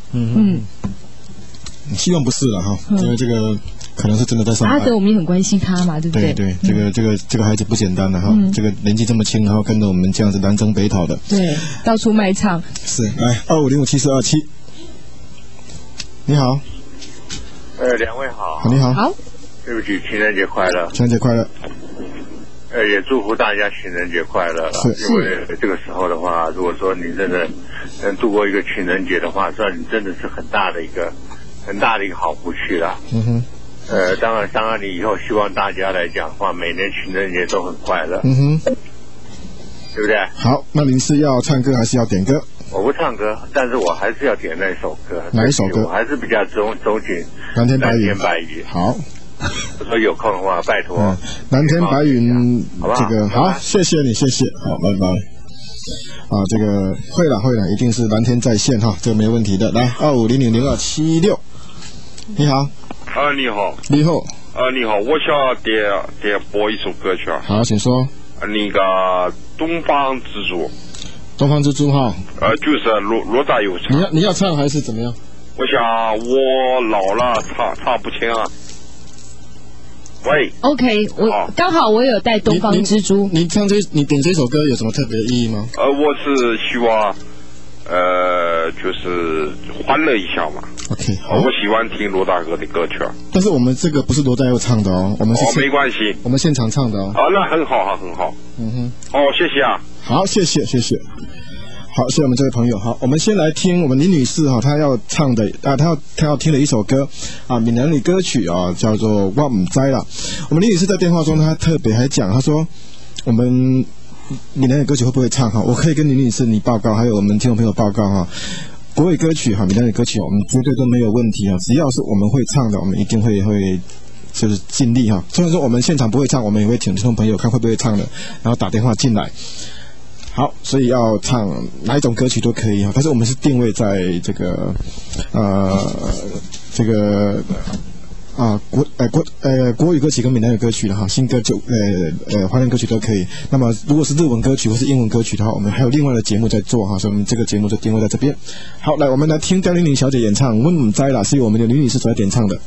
希望不是了哈，因为这个可能是真的在上班。 阿德我们也很关心他嘛，对不对？ 对，这个孩子不简单的哈，这个年纪这么轻，然后跟着我们这样子南征北讨的， 对，到处卖唱。 是，来25057427，你好。 两位好。 你好。 好。 对不起，情人节快乐。 情人节快乐。 也祝福大家情人节快乐了。因为这个时候的话，如果说你真的能度过一个情人节的话，算你真的是很大的一个好福气了。当然你以后希望大家来讲的话，每年情人节都很快乐。对不对？ 好，那您是要唱歌还是要点歌？ 我不唱歌，但是我还是要点那首歌。 哪一首歌？ 我还是比较钟情蓝天白云。好。 我说有空的话，拜托。 蓝天白云， 好不好？ 这个好，谢谢你，谢谢，好，拜拜。这个会了，一定是蓝天在线哈，这个没问题的。来，25000276，你好。 你好。 你好。 你好，我想点播一首歌曲。 好，请说。 那个东方之珠。 东方之珠哈。 就是罗大佑唱。 你要唱还是怎么样？ 我想我老了，唱不清啊。喂 ，OK， 我刚好我有带东方之珠。 你点这首歌有什么特别的意义吗？ 我是希望，就是欢乐一下嘛。 OK， 好。 我喜欢听罗大哥的歌曲。 但是我们这个不是罗大佑唱的哦，我们是没关系， 我们现场唱的哦。 那很好，很好。谢谢啊。 好，谢谢。好，谢谢我们这位朋友。好，我们先来听我们林女士哈，她要唱的她要听的一首歌闽南语歌曲叫做《我唔知啦》。我们林女士在电话中她特别还讲，她说我们闽南语歌曲会不会唱哈？我可以跟林女士你报告，还有我们听众朋友报告哈。国语歌曲闽南语歌曲我们绝对都没有问题只要是我们会唱的，我们一定会就是尽力虽然说我们现场不会唱，我们也会请听众朋友看会不会唱的，然后打电话进来。 好，所以要唱哪一种歌曲都可以啊，但是我们是定位在这个国语歌曲跟闽南语歌曲的哈，新歌华人歌曲都可以。那么如果是日文歌曲或是英文歌曲的话，我们还有另外的节目在做哈，所以我们这个节目就定位在这边。好，来我们来听刁玲玲小姐演唱《阮唔知啦》，是由我们的吕女士所演唱的。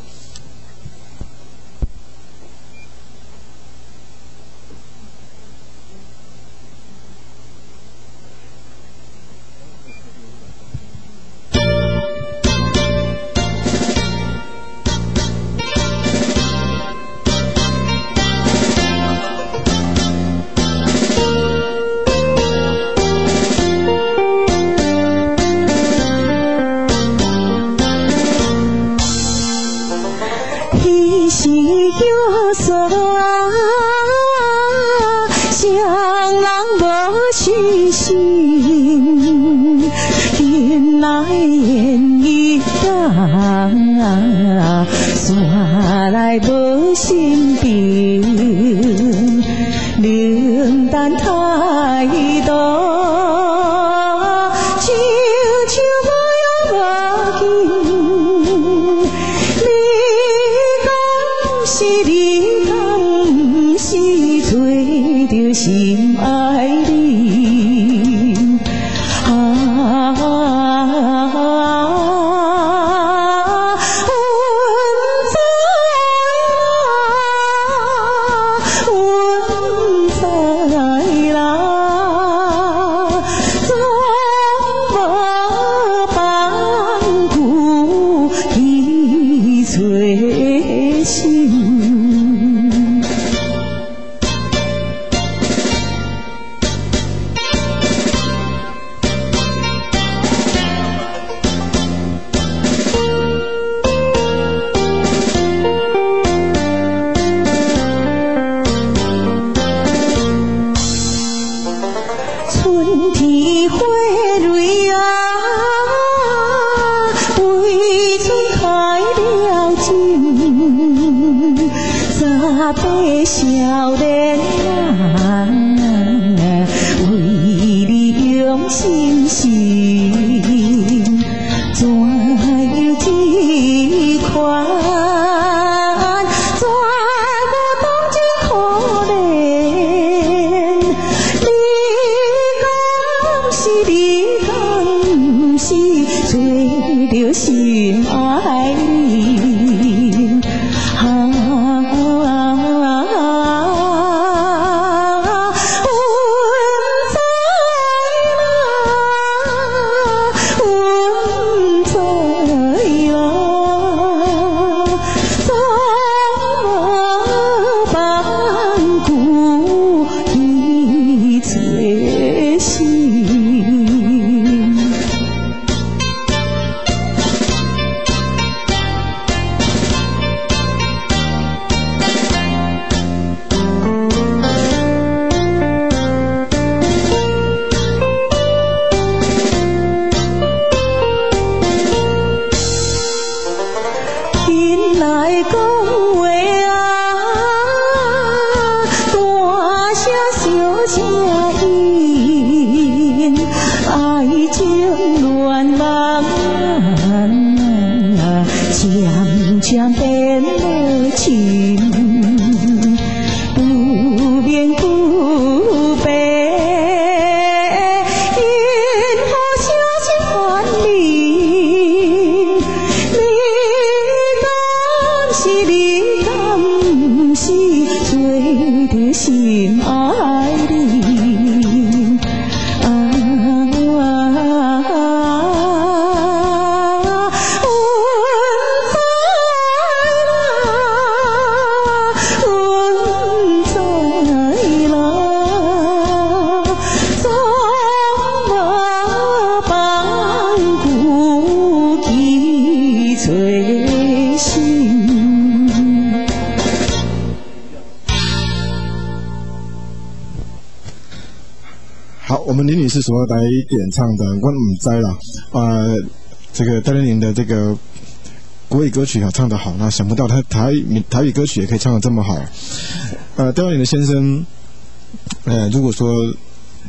我们林女士所来演唱的《我唔知啦》，这个戴玲玲的这个国语歌曲啊唱得好，那想不到她台语歌曲也可以唱得这么好。戴玲玲的先生，如果说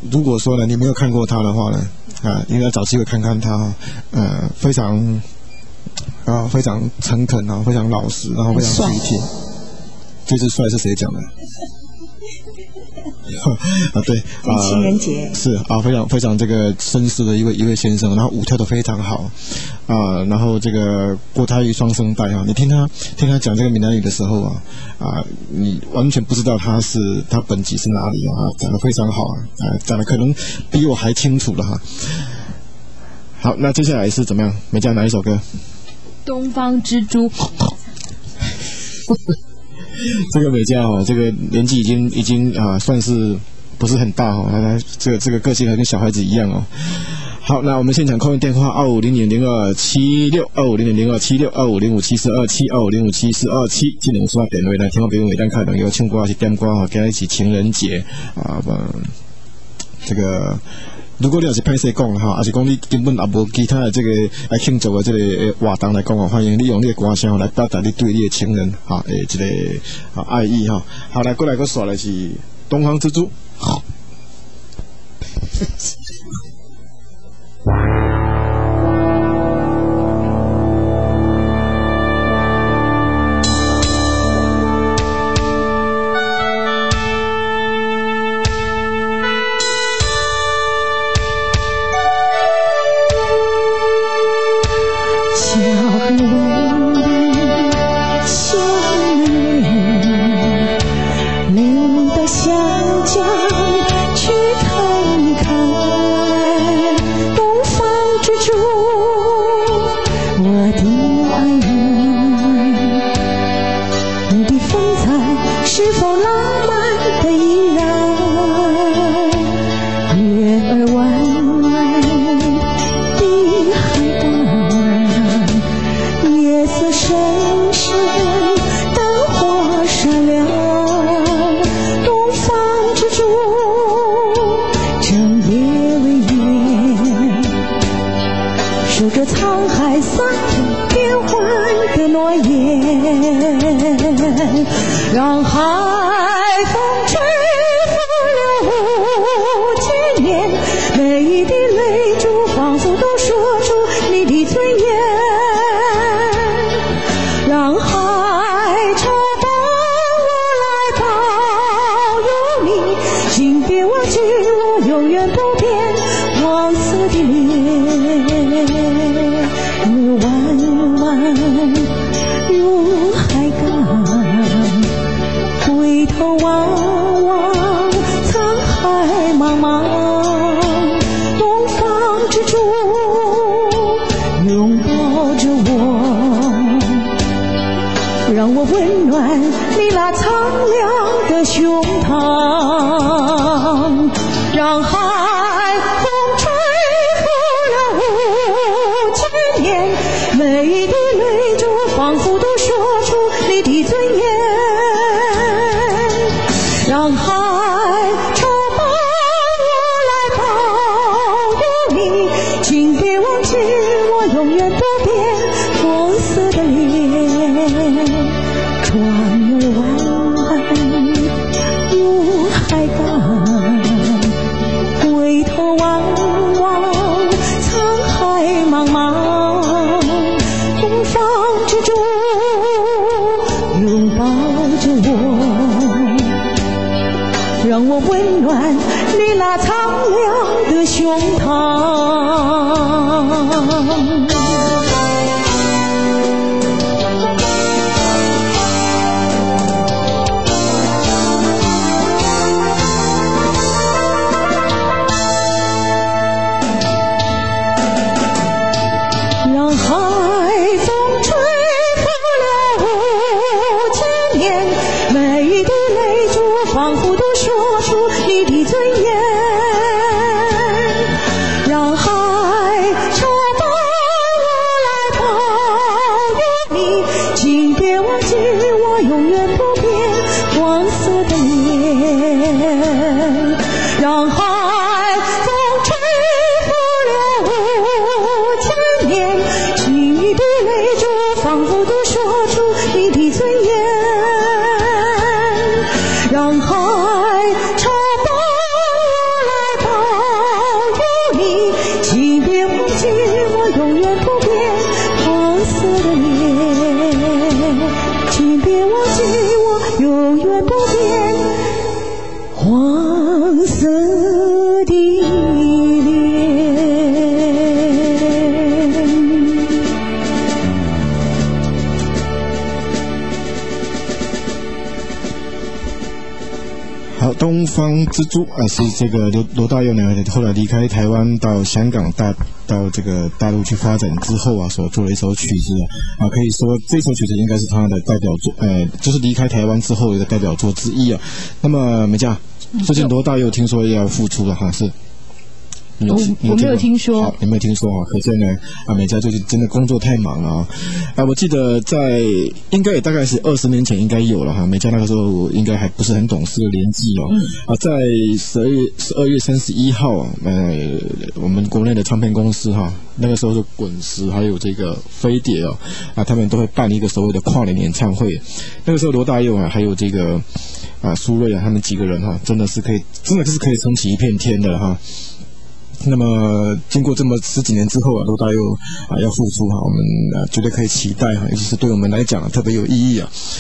如果说呢你没有看过他的话呢，应该找机会看看他，非常诚恳啊，非常老实，然后非常体贴。这次帅是谁讲的？对情人节是非常非常这个绅士的一位先生，然后舞跳得非常好然后这个郭台语双声带你听他讲这个闽南语的时候你完全不知道他本籍是哪里讲得非常好讲得可能比我还清楚了好，那接下来是怎么样？美嘉哪一首歌？ 东方之珠。 这个美嘉这个年纪已经算是不是很大他这个个性还跟小孩子一样好，那我们现场call in电话250002762505762505742725057427这两个电话来听我朋友每单开朋友唱歌还是点歌今天是情人节这个如果你也是歹势讲还是讲你根本也无其他的这个来庆祝的这个活动来讲欢迎你用你的歌声来表达你对你的情人这个爱意好，来过来个刷来是东方之珠。好。 永远不变黄色的脸。 好，东方之珠是这个罗大佑呢，后来离开台湾到香港到这个大陆去发展之后所做了一首曲子可以说这首曲子应该是他的代表作，就是离开台湾之后的代表作之一那么美嘉，最近罗大佑听说要复出了是。 我没有听说。 好，你没有听说可见呢美嘉最近真的工作太忙了我记得在应该也大概是20年前应该有了美嘉那个时候应该还不是很懂事的年纪在12月31号我们国内的唱片公司那个时候是滚石还有这个飞碟他们都会办一个所谓的跨年演唱会。那个时候罗大佑还有这个苏芮他们几个人真的是可以撑起一片天的那么经过这么10几年之后罗大佑要复出我们绝对可以期待尤其是对我们来讲特别有意义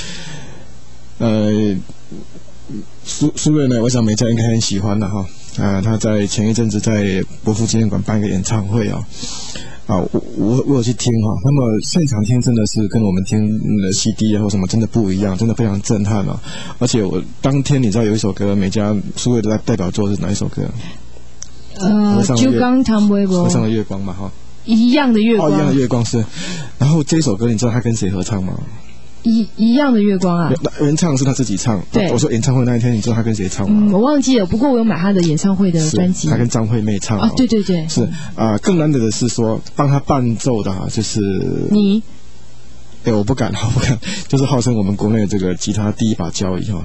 苏芮呢，我想美嘉应该很喜欢的他在前一阵子在国父纪念馆办一个演唱会我有去听那么现场听真的是跟我们听的 CD 或什么真的不一样，真的非常震撼而且我当天你知道有一首歌美嘉苏芮的代表作是哪一首歌？ 酒缸汤杯不？ 河上的月光嘛一样的月光一样的月光是。然后这首歌你知道他跟谁合唱吗？ 一样的月光原唱是他自己唱。 对， 我说演唱会那一天你知道他跟谁唱吗？ 我忘记了，不过我有买他的演唱会的专辑。 他跟张惠妹唱对对对， 是更难得的是说帮他伴奏的就是你。 我不敢，就是号称我们国内这个吉他第一把交椅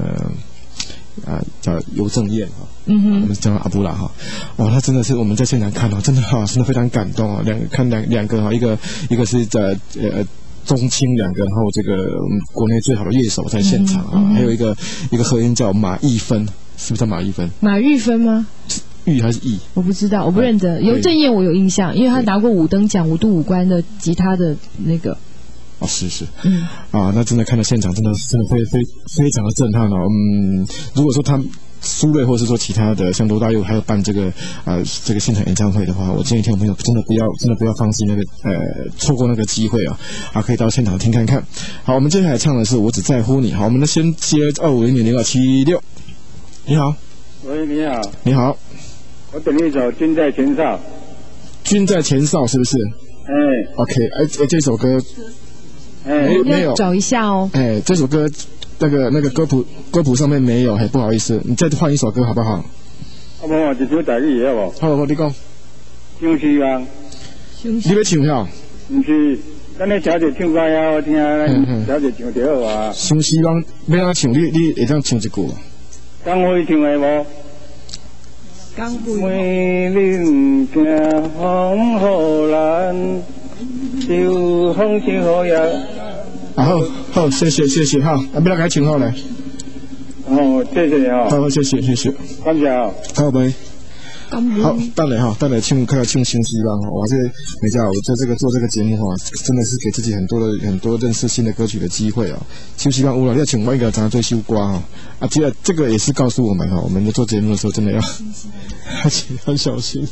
叫尤正燕我们叫阿布拉他真的是我们在现场看真的非常感动两个一个是中青两个，然后这个我们国内最好的乐手在现场还有一个合音叫马一芬，是不是叫马一芬？ 马玉芬吗？ 玉还是义？我不知道，我不认得。尤正燕我有印象，因为他拿过5等奖、5度5关的吉他的那个。 是那真的看到现场真的非常的震撼如果说他苏芮或是说其他的像罗大佑还有办这个现场演唱会的话，我建议听众朋友真的不要放弃错过那个机会可以到现场听看看。好，我们接下来唱的是我只在乎你。好，我们先接250-0276。你好。 喂，你好。 你好。 我点一首君在前哨。 君在前哨是不是？OK， 这首歌没有， 找一下这首歌那个歌谱上面没有，不好意思，你再换一首歌好不好？ 我一首台语好不？ 好，你讲。 想希望。 你要唱呀？ 不是，咱那小姐唱歌呀，我听小姐唱就好想希望要怎唱？你会当唱一句？ 刚会唱的无？ 刚会。 为恁行风雨咱。就风声好呀！ 好，谢谢好，要来改唱好嘞。 谢谢你好，谢谢， 感谢好呗。好，等来唱新希望我这美嘉，我在做这个节目真的是给自己很多认识新的歌曲的机会新希望有了，你要请我一个咱最修瓜这个也是告诉我们我们在做节目的时候真的要很小心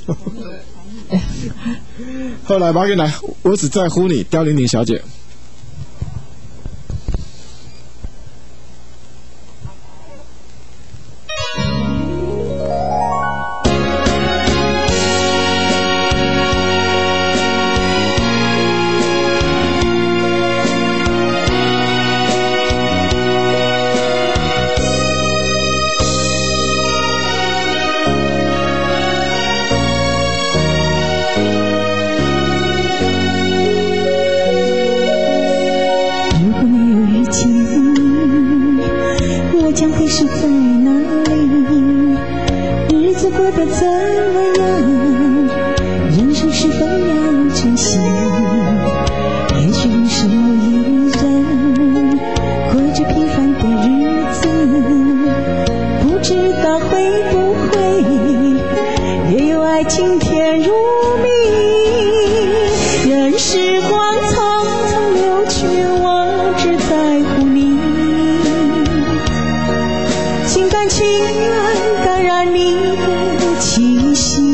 后来把给来，我只在乎你，刁玲玲小姐。 情缘感染你的气息，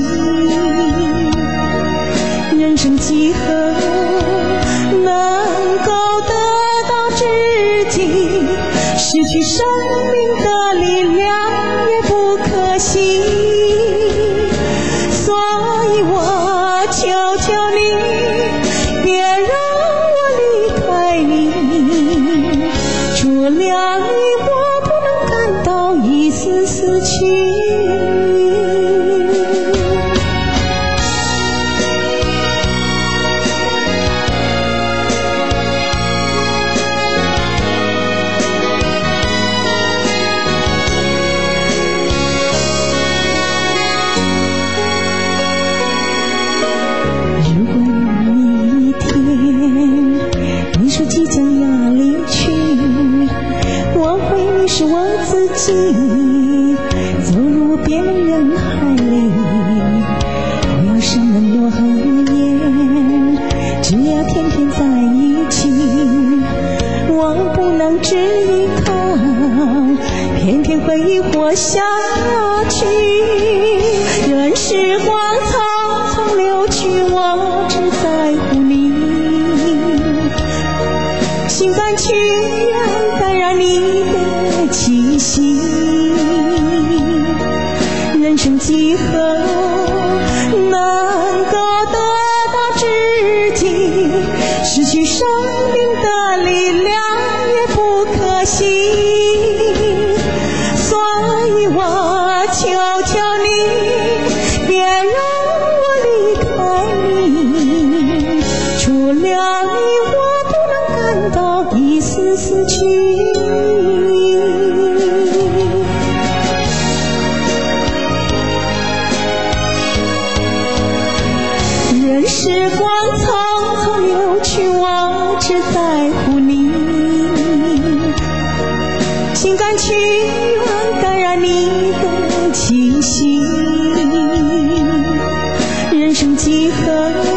人生几何能够得到知己，失去生命的力量也不可惜，所以我求求你别让我离开你，除了你我不能感到一丝丝情意。是我自己走入别人海里，不要什么诺和言，只要天天在一起。我不能只依靠，偏偏回忆活下去。任时光匆匆流去，我只在乎你，心甘情愿感染你的气息，人生几何能够得到知己，失去生命的力量也不可惜，所以我求求你别让我离开你，除了你我不能感到一丝丝情意。任时光匆匆流去，我只在乎你，心甘情愿感染你的气息，人生几何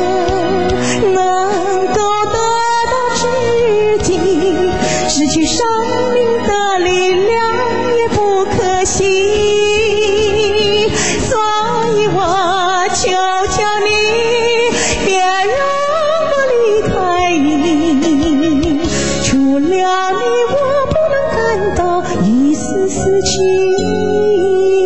能够得到知己，失去生命的力量也不可惜，所以我求求你别让我离开你，除了你我不能感到一丝丝情意。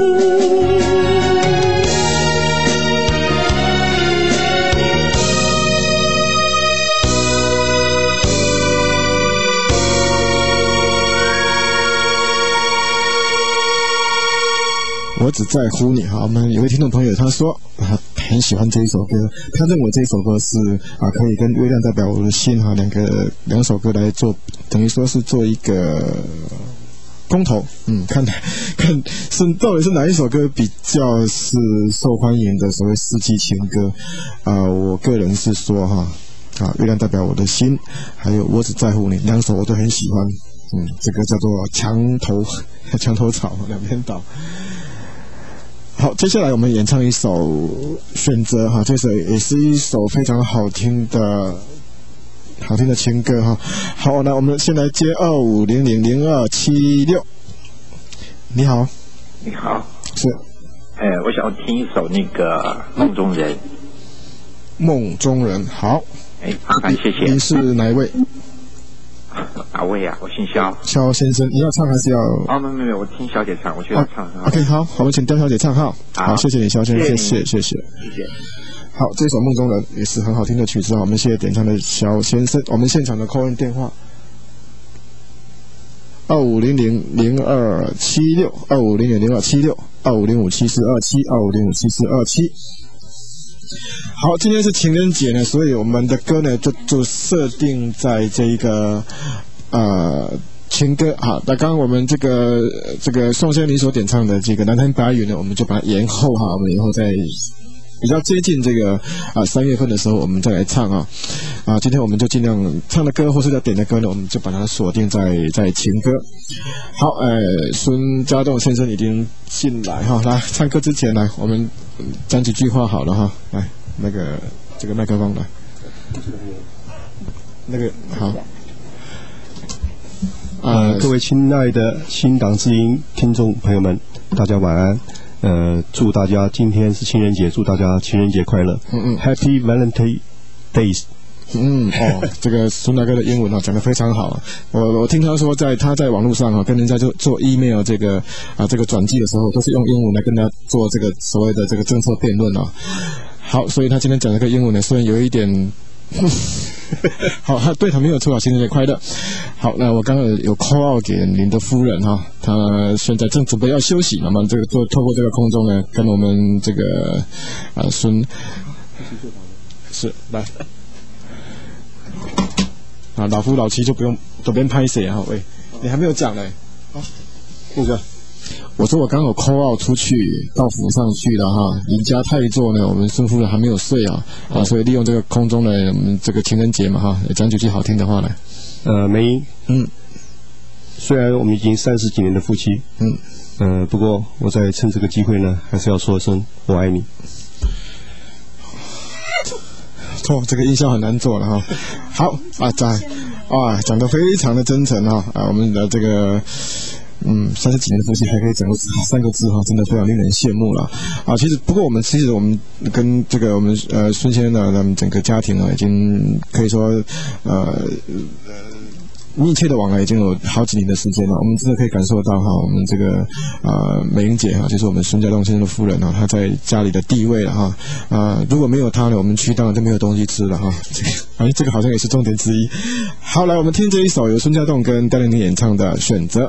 我只在乎你哈。我们有位听众朋友他说他很喜欢这一首歌，他认为这首歌是可以跟月亮代表我的心哈两首歌来做，等于说是做一个公投，看是到底是哪一首歌比较是受欢迎的所谓四季情歌我个人是说月亮代表我的心还有我只在乎你两首我都很喜欢，这个叫做墙头草两边倒。好，接下来我们演唱一首选择哈，这首也是一首非常好听的情歌哈。好，那我们先来接25000276。你好。 你好。 是。 我想要听一首那个梦中人。 梦中人，好。 好，谢谢。 您是哪一位？ 哪位啊？我姓肖。 肖先生，你要唱还是要？ 没有，我听小姐唱，我就要唱。 OK， 好，我们请刁小姐唱哈。好，谢谢你，肖先生，谢谢。好，这首《梦中人》也是很好听的曲子，我们谢谢点唱的肖先生。我们现场的 call in 电话25000276 25000276 25057427 25057427。好，今天是情人节呢，所以我们的歌呢就设定在这一个情歌。好，那刚刚我们这个宋先生所点唱的这个南滩白云呢，我们就把它延后哈，我们以后再比较接近这个3月份的时候，我们再来唱今天我们就尽量唱的歌或是要点的歌呢，我们就把它锁定在情歌。好，孙家栋先生已经进来哈，来唱歌之前来，我们讲几句话好了哈，来这个麦克风来，那个好。 各位亲爱的新党之音听众朋友们，大家晚安。祝大家今天是情人节，祝大家情人节快乐。Happy Valentine's Days。 这个孙大哥的英文讲得非常好。我听他说他在网络上跟人家做 email 这个转寄的时候，都是用英文来跟人家做这个所谓的这个政策辩论好，所以他今天讲这个英文呢，虽然有一点好，对，他没有错，情人节快乐。好，那我刚刚有 call out 给您的夫人她现在正准备要休息，那么这个透过这个空中呢，跟我们这个孙是来。老夫老妻就不用拍谁喂，你还没有讲嘞。那个，我说我刚好 call out 出去到府上去了离家太座呢，我们孙夫人还没有睡所以利用这个空中呢，我们这个情人节嘛也讲几句好听的话来。 梅英，虽然我们已经30几年的夫妻，不过我在趁这个机会呢，还是要说一声我爱你。 这个音效很难做了好讲得非常的真诚我们的这个30几年的夫妻还可以整个3个字真的非常令人羡慕了其实不过我们跟这个我们孙先生呢，他们整个家庭已经可以说密切的往来已经有好几年的时间了，我们真的可以感受到我们这个美英姐就是我们孙家栋先生的夫人她在家里的地位了如果没有她呢，我们区当然就没有东西吃了这个好像也是重点之一。好，来我们听这一首由孙家栋跟戴玲玲演唱的《选择》。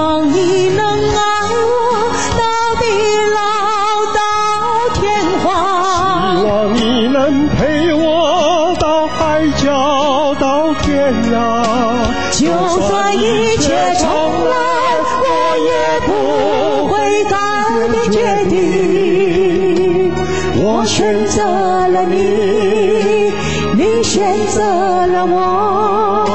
希望你能爱我到地老到天荒。 脚到天涯， 就算一切重来，我也不会改变决定。我选择了你，你选择了我。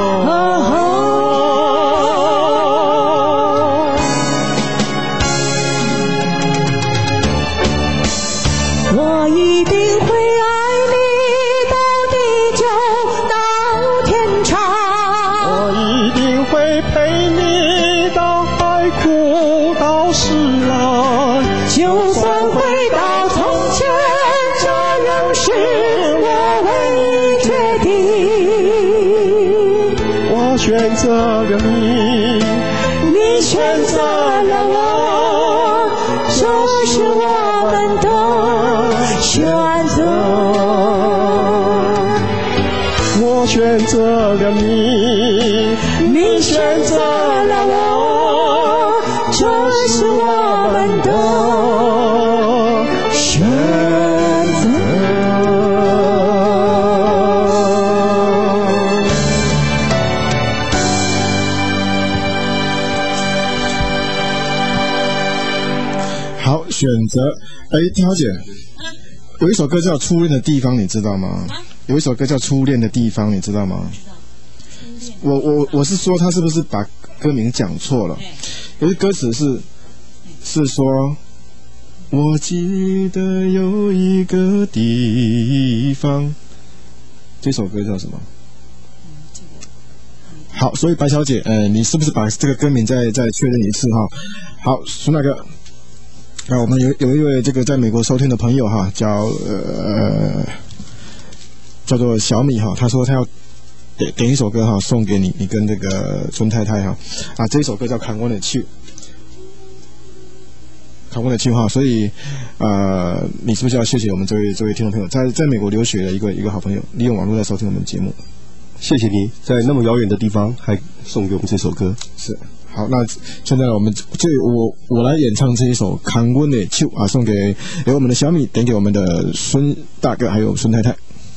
我一定会爱你到地久到天长， 我一定会陪你到海枯到石烂， 就算回到从前，这仍是我唯一决定。 我选择了你， 你选择了我，这是我们的选择。 我选择了你， 你选择了我，这是我们的选择。 好，选择。涛姐，有一首歌叫《初恋的地方》，你知道吗？有一首歌叫《初恋的地方》，你知道吗？我是说，他是不是把歌名讲错了？有些歌词是说，我记得有一个地方，这首歌叫什么？好，所以白小姐，你是不是把这个歌名再确认一次哈？好，苏大哥。我们有一位这个在美国收听的朋友哈，叫做小米哈，他说他要点一首歌哈，送给你跟这个孙太太哈这一首歌叫《看我的手》，看我的手哈，所以你是不是要谢谢我们这位听众朋友，在美国留学的一个好朋友，利用网络来收听我们节目， 谢谢你在那么遥远的地方还送给我们这首歌。 是。好，那现在我们我来演唱这一首《看我的手》送给我们的小米，点给我们的孙大哥还有孙太太。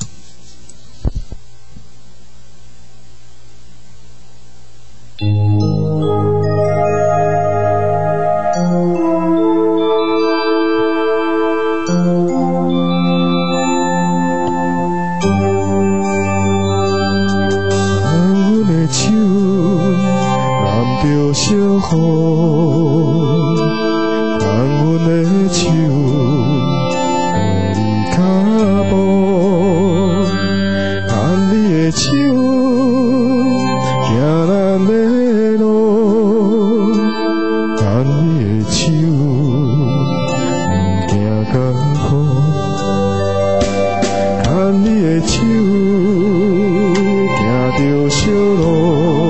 小雨，牵阮的手，离脚步，牵你的手，行咱的路，牵你的手，不惊艰苦，牵你的手，行着小路。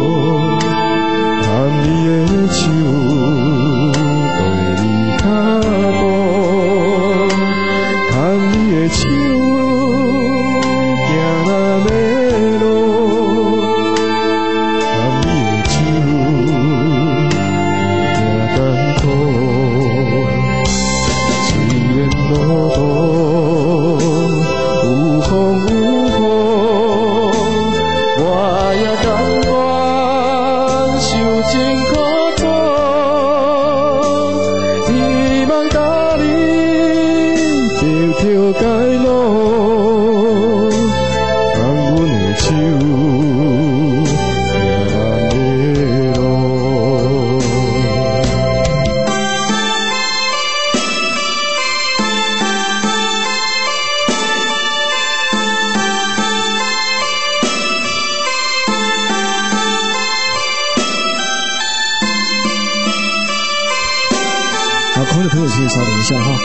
手对你脚步，牵你的手，行咱的路，牵你的手，行艰苦。虽然路途有风有雨，我也甘愿受尽苦。条街路，牵阮的手，行咱的路。 好，各位的朋友，请稍等一下哈。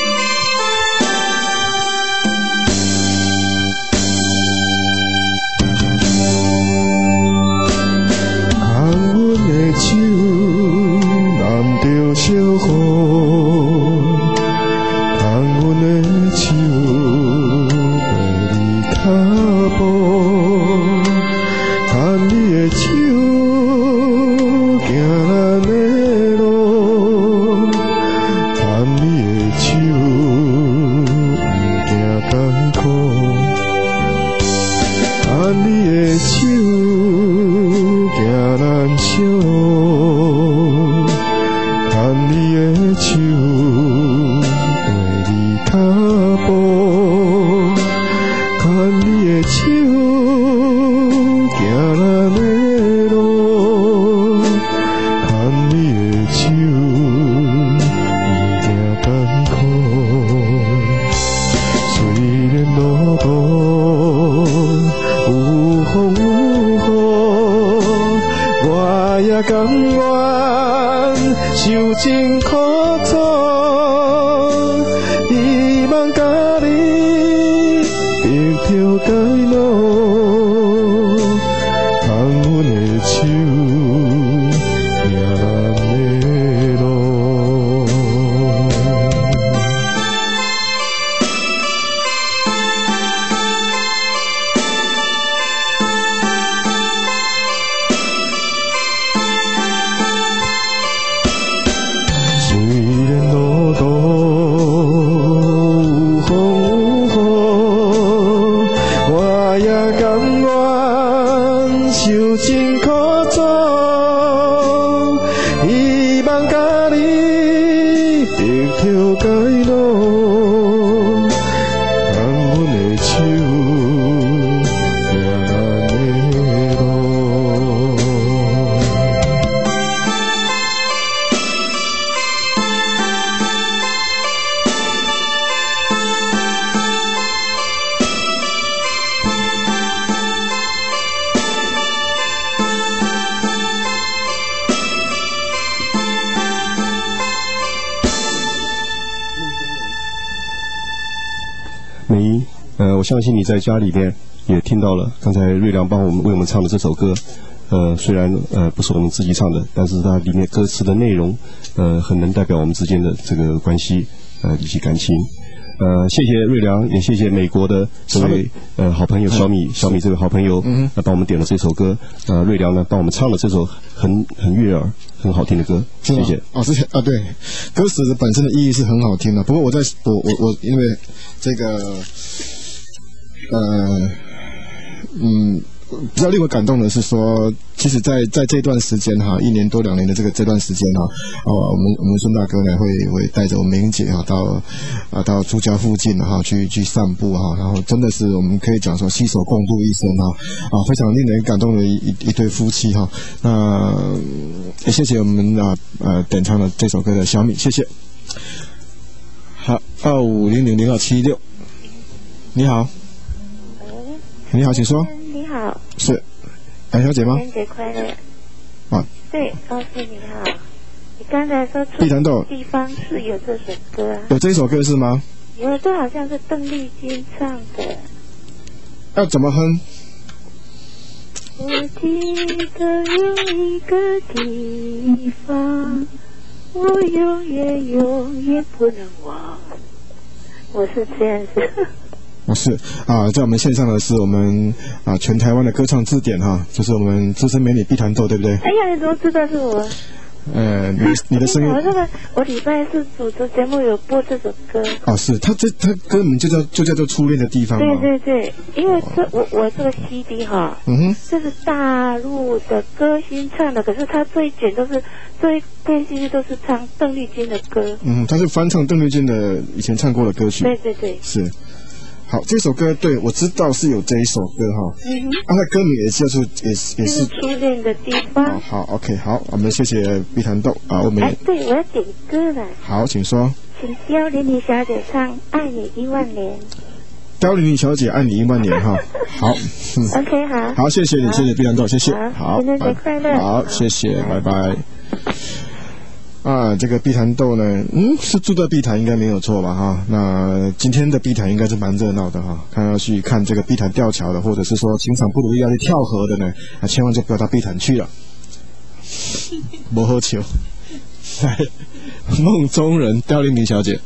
手揽着小雨，牵阮的手，陪你脚步，牵你的手，行咱的路，牵你的手。 我相信你在家里面也听到了刚才瑞良为我们唱的这首歌，虽然不是我们自己唱的，但是它里面歌词的内容，很能代表我们之间的这个关系，以及感情。谢谢瑞良，也谢谢美国的这位好朋友小米这位好朋友，帮我们点了这首歌。瑞良呢帮我们唱了这首很悦耳、很好听的歌，谢谢。 之前对，歌词的本身的意义是很好听的。不过我因为这个比较令我感动的是说，其实在这段时间哈，1年多2年的这段时间哈，我们孙大哥呢会带着我们明姐哈到朱家附近哈去散步哈，然后真的是我们可以讲说携手共度一生哈，非常令人感动的一对夫妻哈。那也谢谢我们点唱的这首歌的小米，谢谢。好，25000276，你好。你好，请说。 你好， 是杨小姐吗？ 情人节快乐。 啊， 对，告诉你好。你刚才说碧潭豆地方是有这首歌啊？ 有这首歌是吗？ 有，这好像是邓丽君唱的。 要怎么哼？ 我记得有一个地方，我永远不能忘。我是这样子。 是在我们线上的是我们全台湾的歌唱字典哈，就是我们资深美女碧潭豆，对不对？ 哎呀，你怎么知道是我？ 你的声音， 我礼拜四主持节目有播这首歌。 是他歌名就叫做初恋的地方吗？ 对，因为我这个 CD 哈，这是大陆的歌星唱的，可是他这一片 CD 都是唱邓丽君的歌。 他是翻唱邓丽君的以前唱过的歌曲。 对， 是。好，这首歌对我知道是有这一首歌哈，它歌名也是初恋的地方。 好 ，OK， 好，我们谢谢碧潭豆我们对，我要点歌了。 好，请说。 请刁玲玲小姐唱《爱你1万年》。 刁玲玲小姐爱你1万年哈，好 ，OK， 好， 好，谢谢你，谢谢碧潭豆，谢谢，好， 情人节快乐， 好，谢谢，拜拜。这个碧潭豆呢，是住在碧潭应该没有错吧哈？那今天的碧潭应该是蛮热闹的哈。要去看这个碧潭吊桥的，或者是说情场不如意要去跳河的呢，千万就不要到碧潭去了。不喝酒，来，梦中人刁玲玲小姐。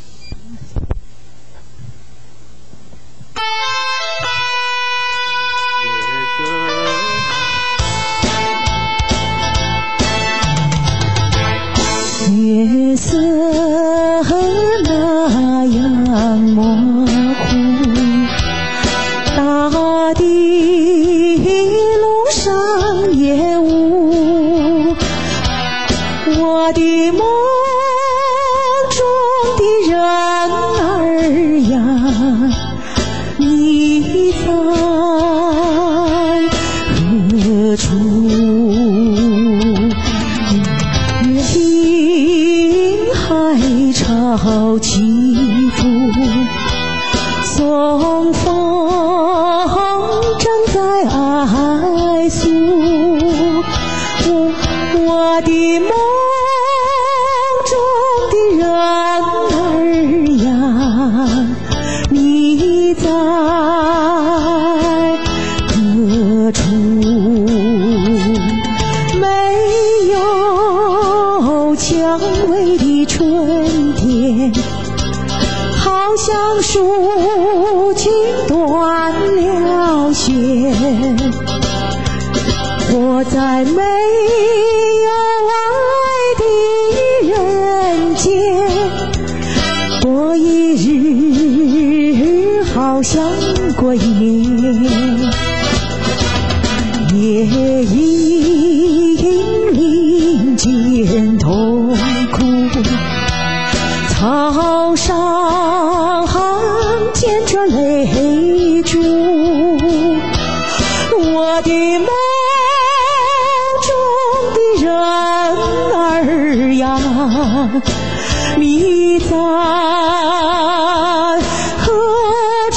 夜色那样模糊，大地路上也雾，我的梦中的人儿呀，你在险，活在没有爱的人间，过一日好像过一年，夜莺林间痛哭，草上见着泪珠，我的梦中的人儿呀，你在何处？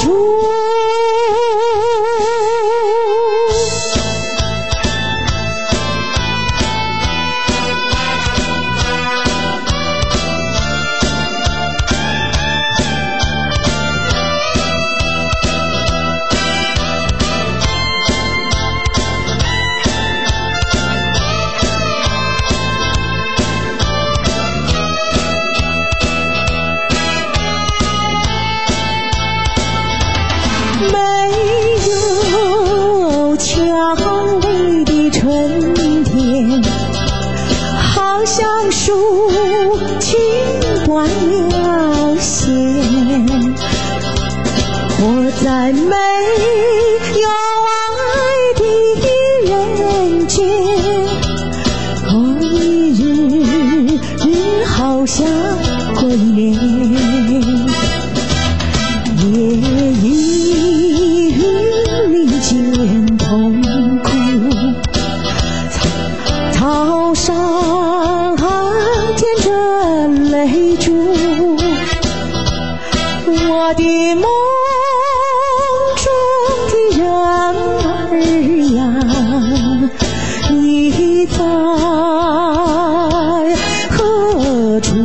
在没有爱的人间，过一日好像过一年，夜莺林间痛哭，草上见着泪珠，我的梦你在何处？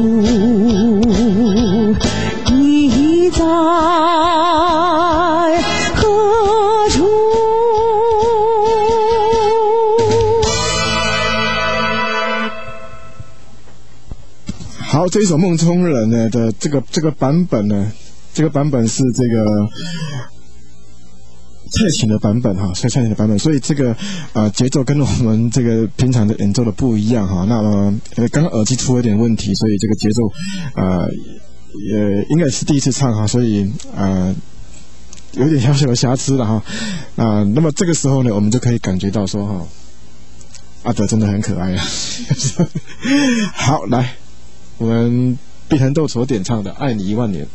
你在何处？ 好，这一首《梦中人》呢的这个版本呢，这个版本是这个蔡琴的版本哈，蔡琴的版本，所以这个节奏跟我们这个平常的演奏的不一样哈。那么刚刚耳机出了点问题，所以这个节奏也应该是第一次唱哈，所以有点小小的瑕疵了哈。那么这个时候呢，我们就可以感觉到说哈，阿德真的很可爱啊。好，来，我们碧潭斗所点唱的《爱你10000年》。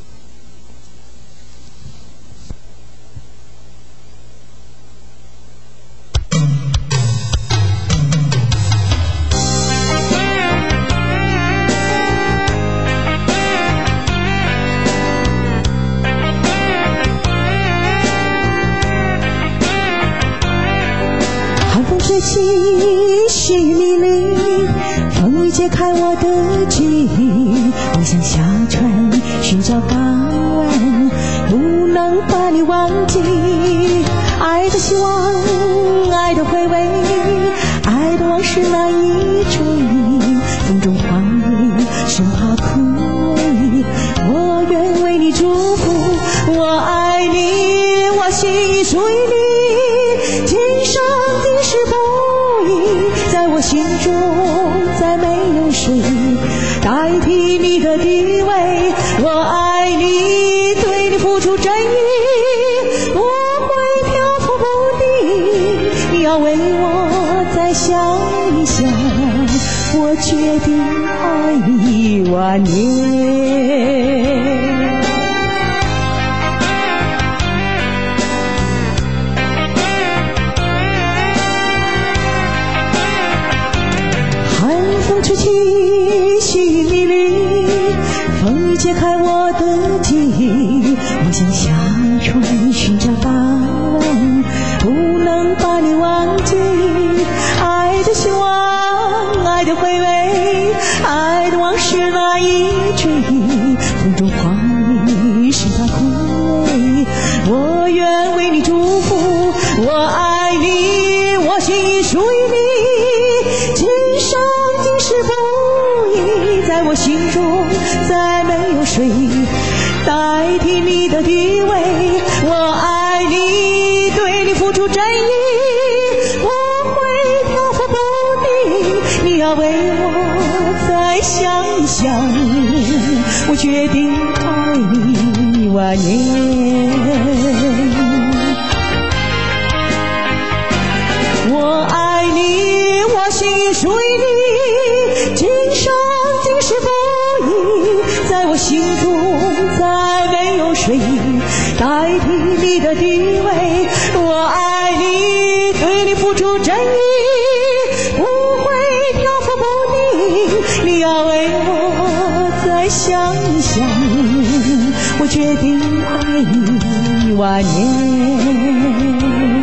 细雨迷离，风雨解开我的记忆，我想下船寻找港湾，不能把你忘记。爱的希望，爱的回味，爱的往事难以追忆，风中花蕊生怕枯萎，我愿为你祝福。我爱你，我心属于你，今生今世不移，在我心中再没有谁代替你的地位。我爱你，对你付出真意，不会漂泊不定，你要为我再想一想，我决定爱你10000年。吹起细雨迷离，风雨解开我的记忆，我想下船寻找港湾，不能把你忘记。爱的希望，爱的回味，爱的往事难以追忆，风中花蕊生怕枯萎，我愿为你祝福。我爱你，我心属于你，今生今世不移，在我心中再没有谁代替你的地位。我爱你，对你付出真意，不会漂浮不定。你要为我再想一想，我决定爱你1万年。我爱你，我心属于你，今生今世不移，在我心中再没有谁代替你的地位。我爱你，对你付出真意，不会漂浮不定。你要为我再想一想，我决定爱你1万年。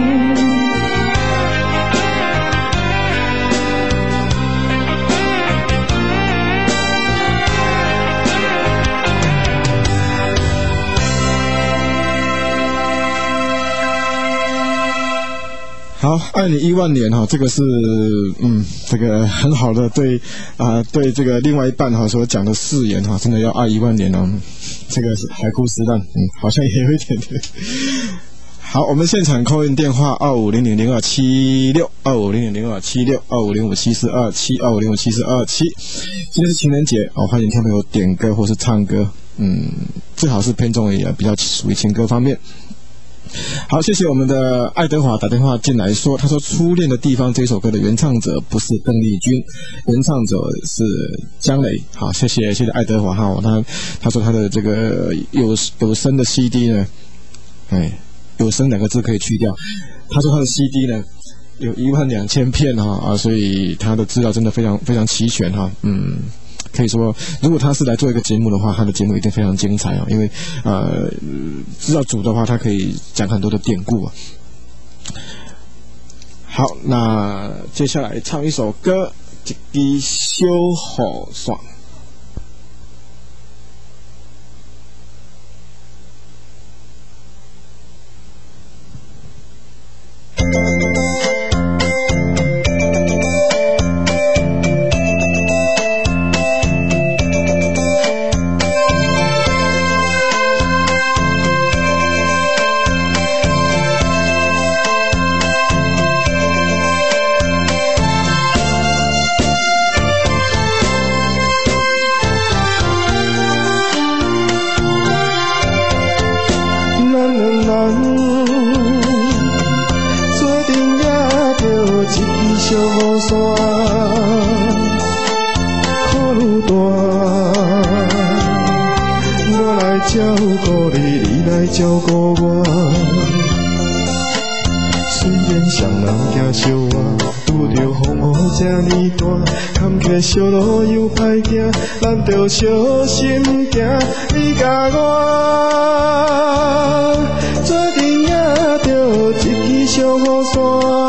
好，爱你1万年哈，这个是这个很好的对这个另外一半哈所讲的誓言哈，真的要爱1万年哦，这个是海枯石烂，好像也有一点点。好，我们现场 call in 电话25000276 25000276 25057427 25057427。今天是情人节哦，欢迎听朋友点歌或是唱歌，最好是偏重于比较属于情歌方面。好，谢谢我们的爱德华打电话进来说，他说《初恋的地方》这首歌的原唱者不是邓丽君，原唱者是江磊。好，谢谢爱德华哈，他说他的这个有声的 CD 呢，有声2个字可以去掉。他说他的 CD 呢有12000片哈所以他的资料真的非常非常齐全哈，可以说，如果他是来做一个节目的话，他的节目一定非常精彩啊！因为知道主的话，他可以讲很多的典故啊。好，那接下来唱一首歌，一支小雨伞。小路又歹行，咱着小心行。你甲我做阵也着一支小雨伞，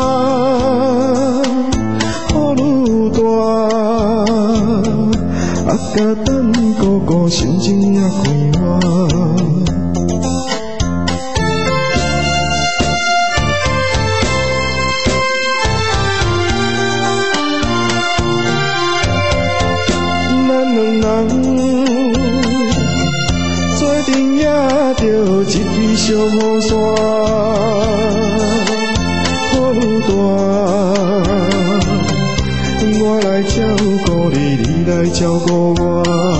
雨愈大，甲等哥哥心情也快活。小雨伞，雨愈大，我来照顾你，你来照顾我。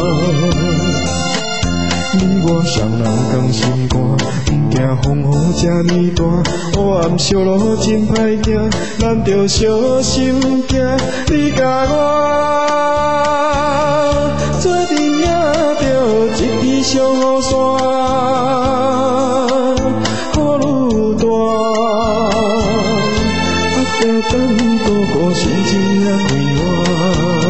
你我双人同心肝，不惊风雨这呢大。黑暗小路真歹行，咱着小心行。你甲我做阵也着一支小雨伞。等哥哥心情也快活。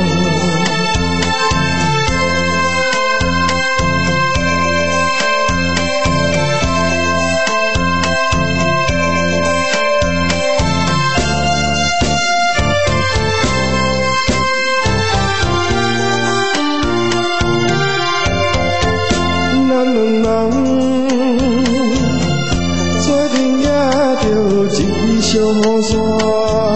咱两人做阵也着一支小雨伞。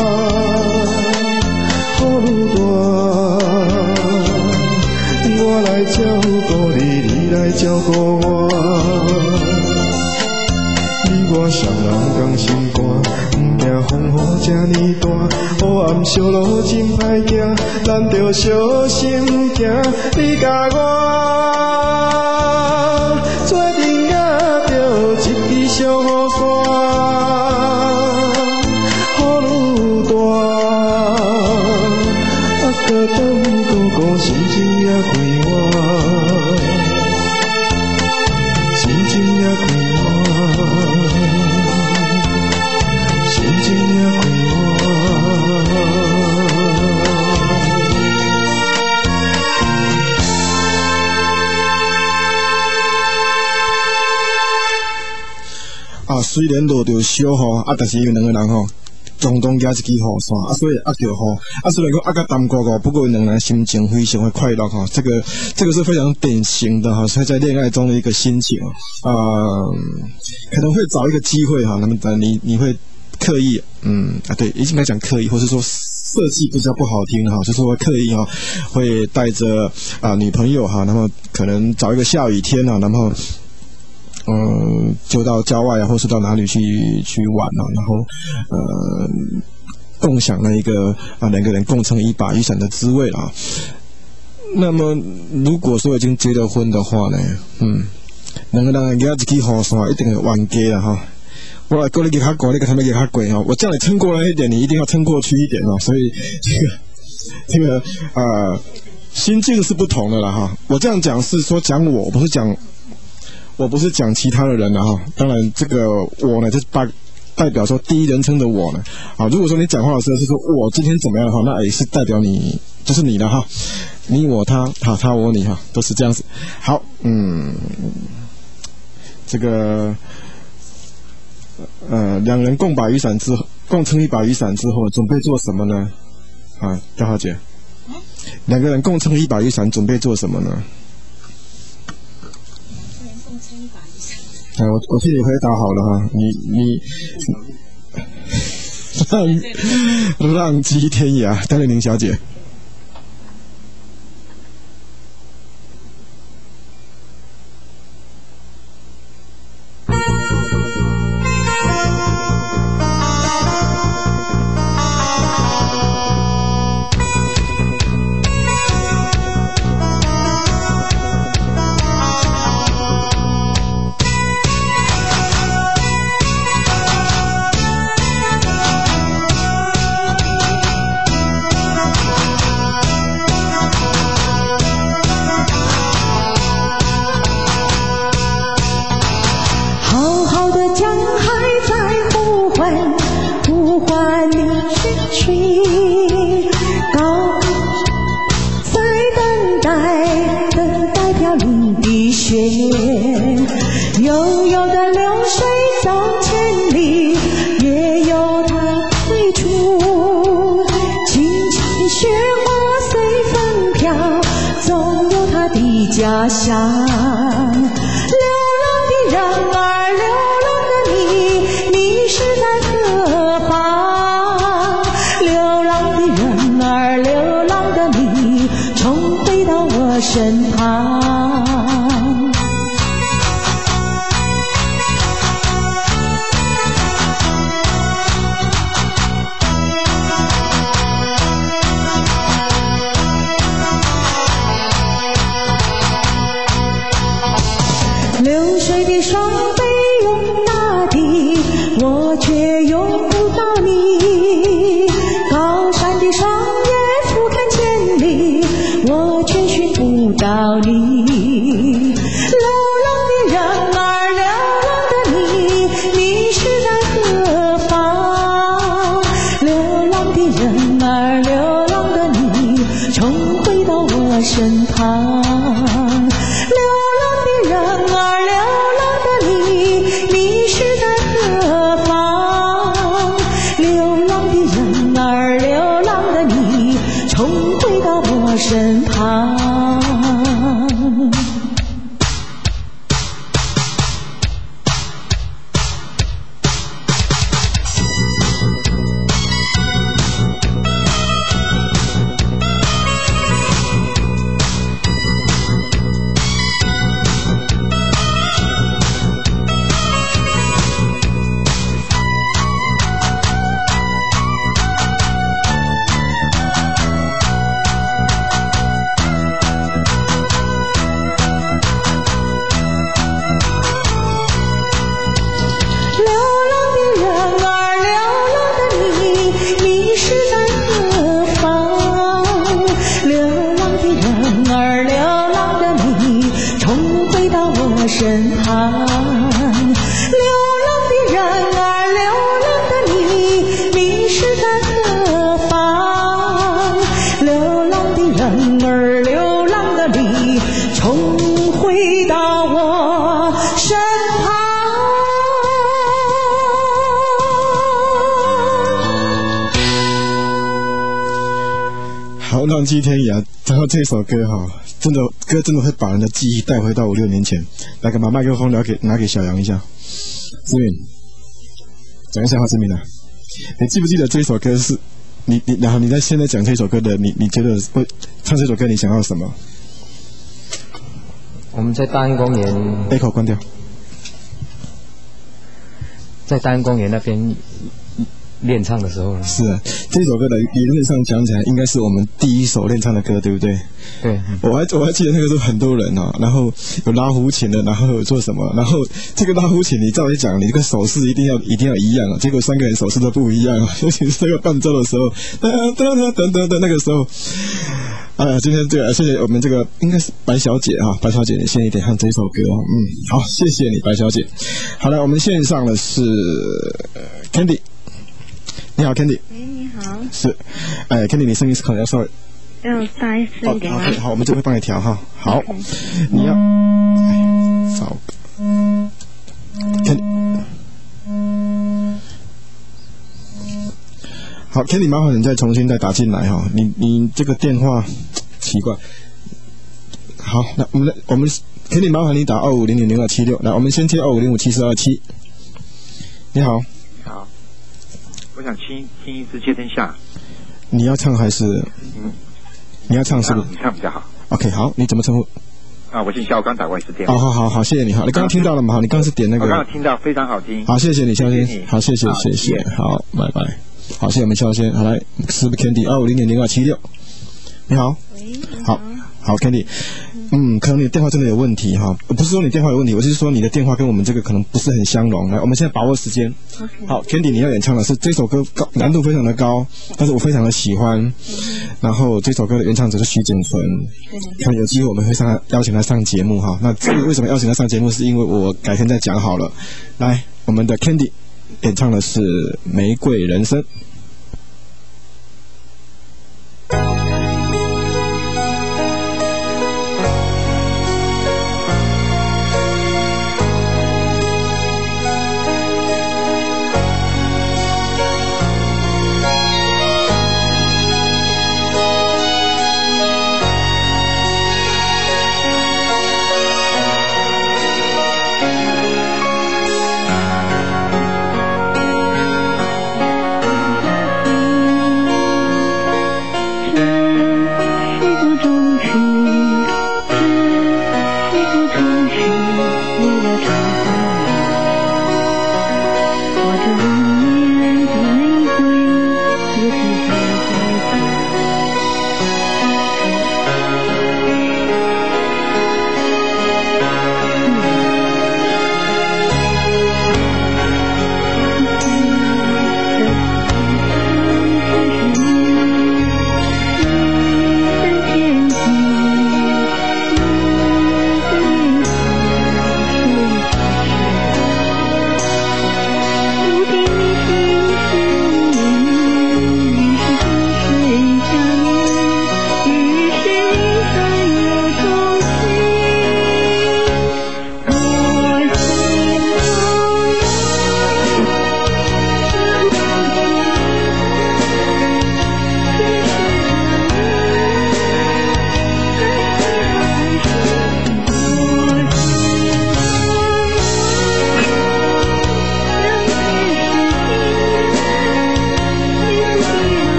照顾你，你来照顾我。你我我双人共心肝，不惊风雨这呢大，黑暗小路真歹行，咱着小心行。你甲我做阵也着一支小雨伞，雨愈大，啊搁等哥哥心情也快活。虽然落着小雨，但是因为两个人共同加一支雨伞，所以着雨。虽然讲较淡薄不过两人心情非常的快乐这个是非常典型的在恋爱中的一个心情可能会找一个机会那么你会刻意对，应该讲刻意，或是说设计比较不好听就是说刻意会带着女朋友那么可能找一个下雨天然后就到郊外或是到哪里去玩然后共享了一个两个人共撑一把雨伞的滋味那么如果说已经结了婚的话呢两个人加一支雨伞一定会冤家我来跟你给他过，你跟他们给他过我叫你撑过来一点，你一定要撑过去一点所以这个心境是不同的啦我这样讲是说讲我不是讲其他的人当然这个我呢就是代表说第一人称的我呢如果说你讲话的时候是说我今天怎么样那也是代表你就是你的你我他他我你都是这样子好这个两人共撑一把雨伞之后准备做什么呢嘉豪姐两个人共撑一把雨伞准备做什么呢我替你回答好了你浪迹天涯，戴丽玲小姐。 家乡，流浪的人儿，流浪的你是在何方？流浪的人儿，流浪的你，重回到我身旁。流水的双臂拥大地，我却拥不到你；高山的双眼俯瞰千里，我却寻不到你。流浪的人儿，流浪的你是在何方？流浪的人儿，流浪的你，重回到我身旁。身旁。 浪迹天涯，然后这首歌哈，真的会把人的记忆带回到5、6年前。来，把麦克风拿给小杨一下，志敏，讲一下话，志敏啊，你记不记得这首歌是你，然后你在现在讲这首歌的，你觉得会唱这首歌，你想要什么？ 我们在大安公园 ，echo 关掉， 在大安公园那边。练唱的时候是啊，这首歌的理论上讲起来，应该是我们第一首练唱的歌，对不对？ 对。 我还记得那个时候很多人啊，然后有拉胡琴的，然后有做什么，然后这个拉胡琴，你照理讲，你这个手势一定要一样啊，结果3个人手势都不一样啊，尤其是那个伴奏的时候，等那个时候。今天对，谢谢我们这个应该是白小姐哈，白小姐，你现在一点唱这首歌哦，好，谢谢你，白小姐。好了，我们线上的是Candy。你好 ，Candy。 你好。 是，Candy， 你声音是可能要稍微要大声一点吗？ OK， 好，我们就会帮你调哈。好， okay. 你要找 Candy。好 ，Candy， 麻烦你再重新打进来哈。你这个电话奇怪。好，那我们 Candy， 麻烦你打25000276。来，我们先接25057427。你好。 好。我想听一支《接天下》。 你要唱还是？你要唱是不是？ 你唱比较好。 OK， 好，你怎么称呼？ 我姓肖，我刚打过一次电话。 好，谢谢你。好，你刚刚听到了吗？好，你刚刚是点那个。 我刚刚听到，非常好听。 好，谢谢你，肖先。好，谢谢，好，拜拜。好，谢谢我们肖先。好，来，是不是 Candy25000276？你好。 喂。 好 ，Candy。可能你的电话真的有问题哈，不是说你电话有问题，我是说你的电话跟我们这个可能不是很相容。来，我们现在把握时间。好 ，Candy， 你要演唱的是这首歌难度非常的高，但是我非常的喜欢。然后这首歌的原唱者是徐锦纯，看有机会我们会邀请他上节目哈。那至于为什么邀请他上节目，是因为我改天再讲好了。来，我们的 Candy 演唱的是《玫瑰人生》。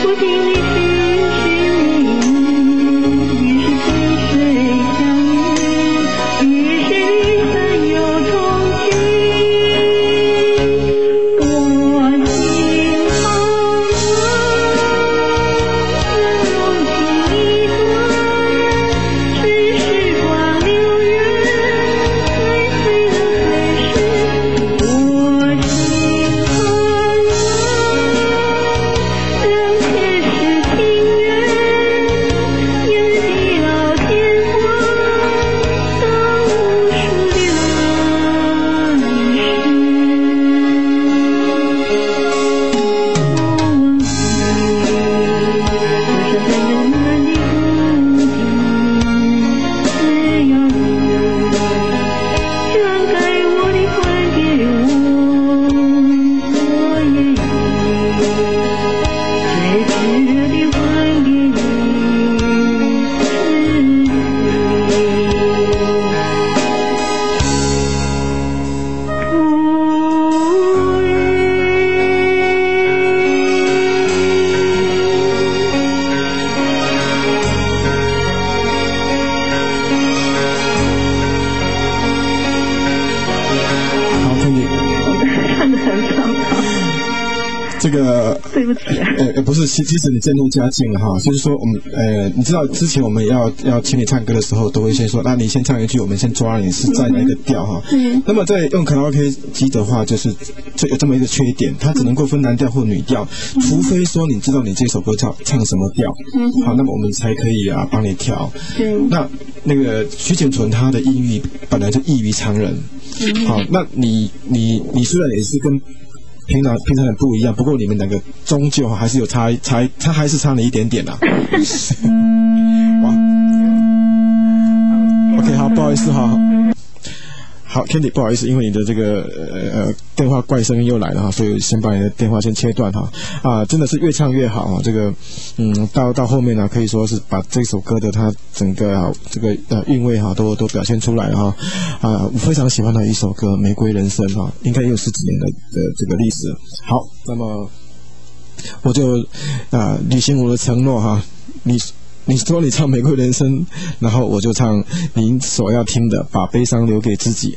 这个对不起， 不是，其实你渐入佳境了哈，就是说我们你知道之前我们要请你唱歌的时候，都会先说，那你先唱一句，我们先抓你是在哪一个调哈。那么在用卡拉 OK 机的话，就是有这么一个缺点，它只能够分男调或女调，除非说你知道你这首歌唱什么调，好，那么我们才可以帮你调。那个徐锦纯他的音域本来就异于常人，好，那你虽然也是跟平常人不一样，不过你们两个终究还是有差还是差了一点点啦。OK， 好，不好意思哈。好 ，Candy， 不好意思，因为你的这个电话怪声音又来了哈，所以先把你的电话先切断哈。真的是越唱越好啊，这个到后面呢，可以说是把这首歌的它整个这个韵味哈都表现出来哈。我非常喜欢的一首歌《玫瑰人生》哈，应该也有10几年的这个历史。好，那么我就履行我的承诺哈，你说你唱《玫瑰人生》，然后我就唱您所要听的《把悲伤留给自己》。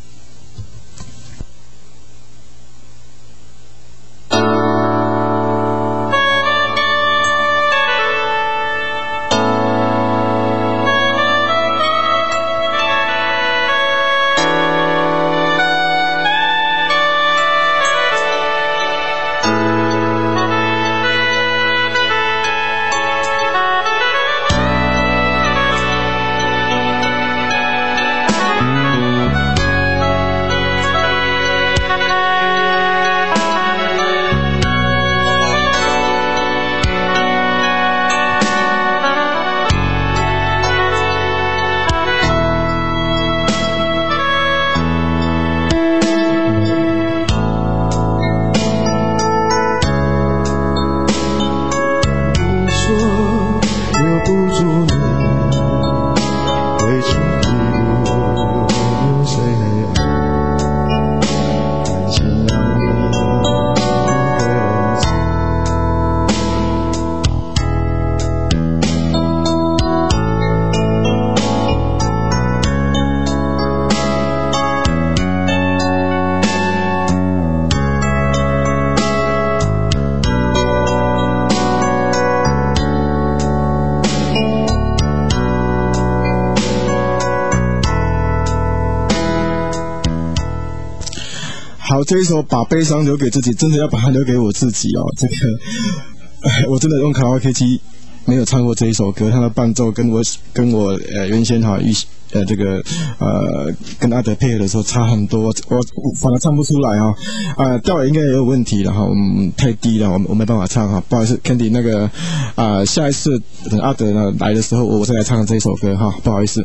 好，这一首把悲伤留给自己，真的要把它留给我自己哦。这个，我真的用卡拉 OK 机没有唱过这一首歌，它的伴奏跟我原先这个跟阿德配合的时候差很多，我反而唱不出来哈。调应该也有问题了哈，太低了，我没办法唱哈。不好意思 ，Candy， 那个下一次等阿德呢来的时候，我再来唱这一首歌哈。不好意思，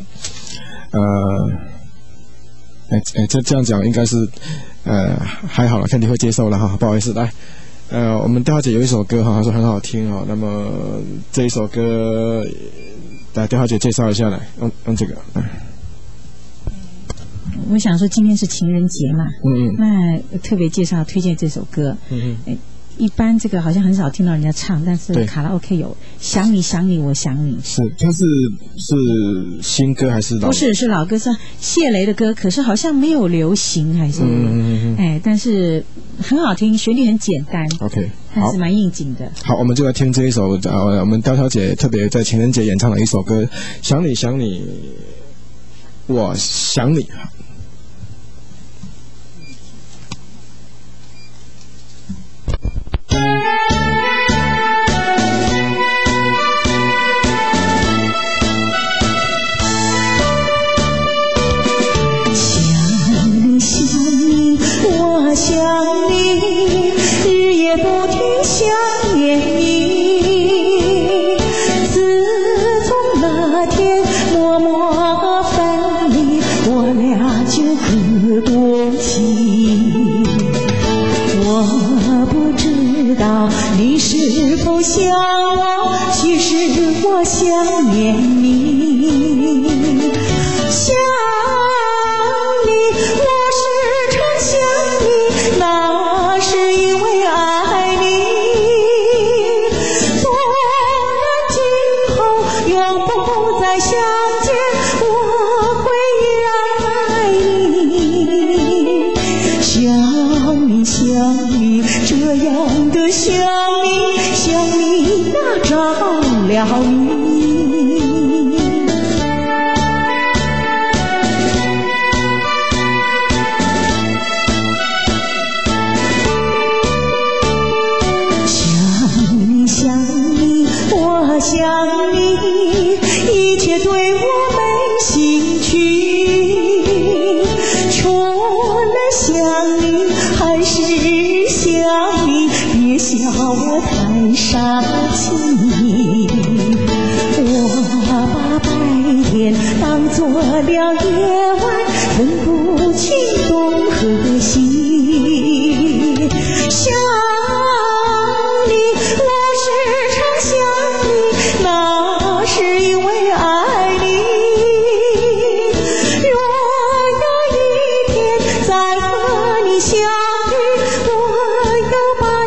这样讲应该是还好了，看你会接受了哈，不好意思，来，我们调花姐有一首歌哈，她说很好听哈，那么这一首歌，来调花姐介绍一下来，用这个， 我想说今天是情人节嘛，那特别推荐这首歌， 一般这个好像很少听到人家唱，但是卡拉 OK 有想你想你我想你。 是，它是新歌还是老歌？ 不是，是老歌，是谢雷的歌，可是好像没有流行，还是但是很好听，旋律很简单。 OK， 但是蛮应景的。 好，我们就来听这一首我们刁小姐特别在情人节演唱的一首歌《想你想你我想你》。 我想你，日夜不停想念你。自从那天默默分离，我俩就各多情。我不知道你是否想我，其实我想念你。想那是因为爱你，纵然今后永不再相见，我会依然爱你。想你想你，这样的想你，想你那着了迷。我想你，一切对我没兴趣，除了想你还是想你，别笑我太傻气。我把白天当作了夜晚，分不清东和西。想那是因为爱你，若有一天再和你相遇，我要把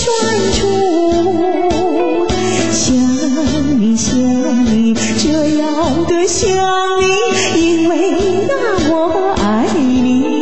你拴住。想你想你，这样的想你，因为那我爱你。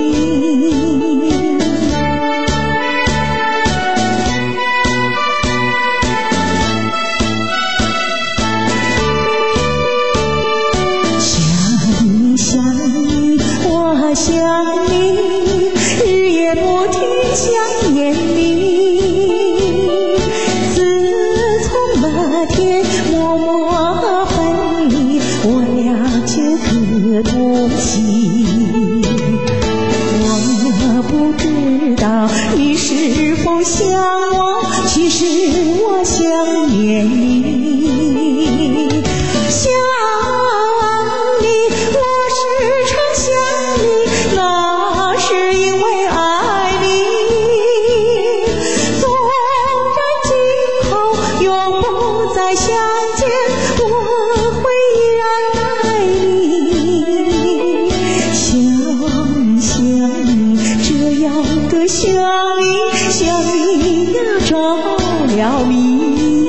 我想你，日夜不停想念你。自从那天默默分离，我俩就各多情。我不知道你是否想我，其实我想念你。想那是因为爱你，纵然今后永不再相见，我会依然爱你。想你想你，这样的想你，想你呀着了迷。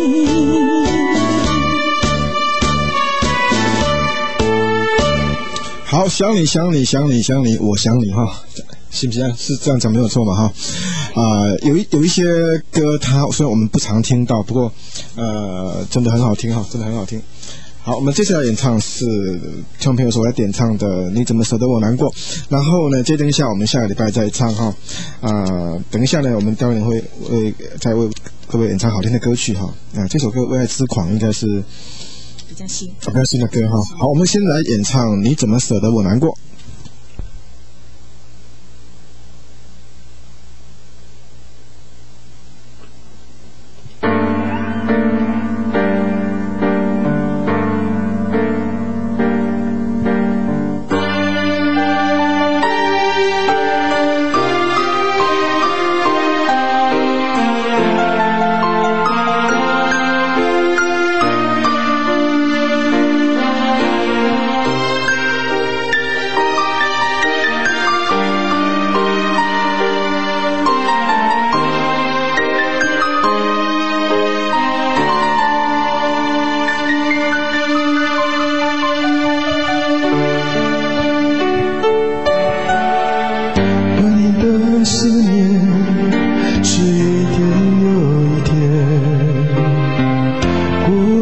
好，想你想你想你想你我想你哈，行不行？是这样讲没有错嘛哈。有一些歌它虽然我们不常听到，不过真的很好听哈，真的很好听。好，我们接下来演唱是听众朋友所来点唱的你怎么舍得我难过，然后呢接等一下我们下个礼拜再唱哈。等一下呢我们导演会再为各位演唱好听的歌曲哈。这首歌《为爱痴狂》应该是比较新的歌哈。好，我们先来演唱你怎么舍得我难过。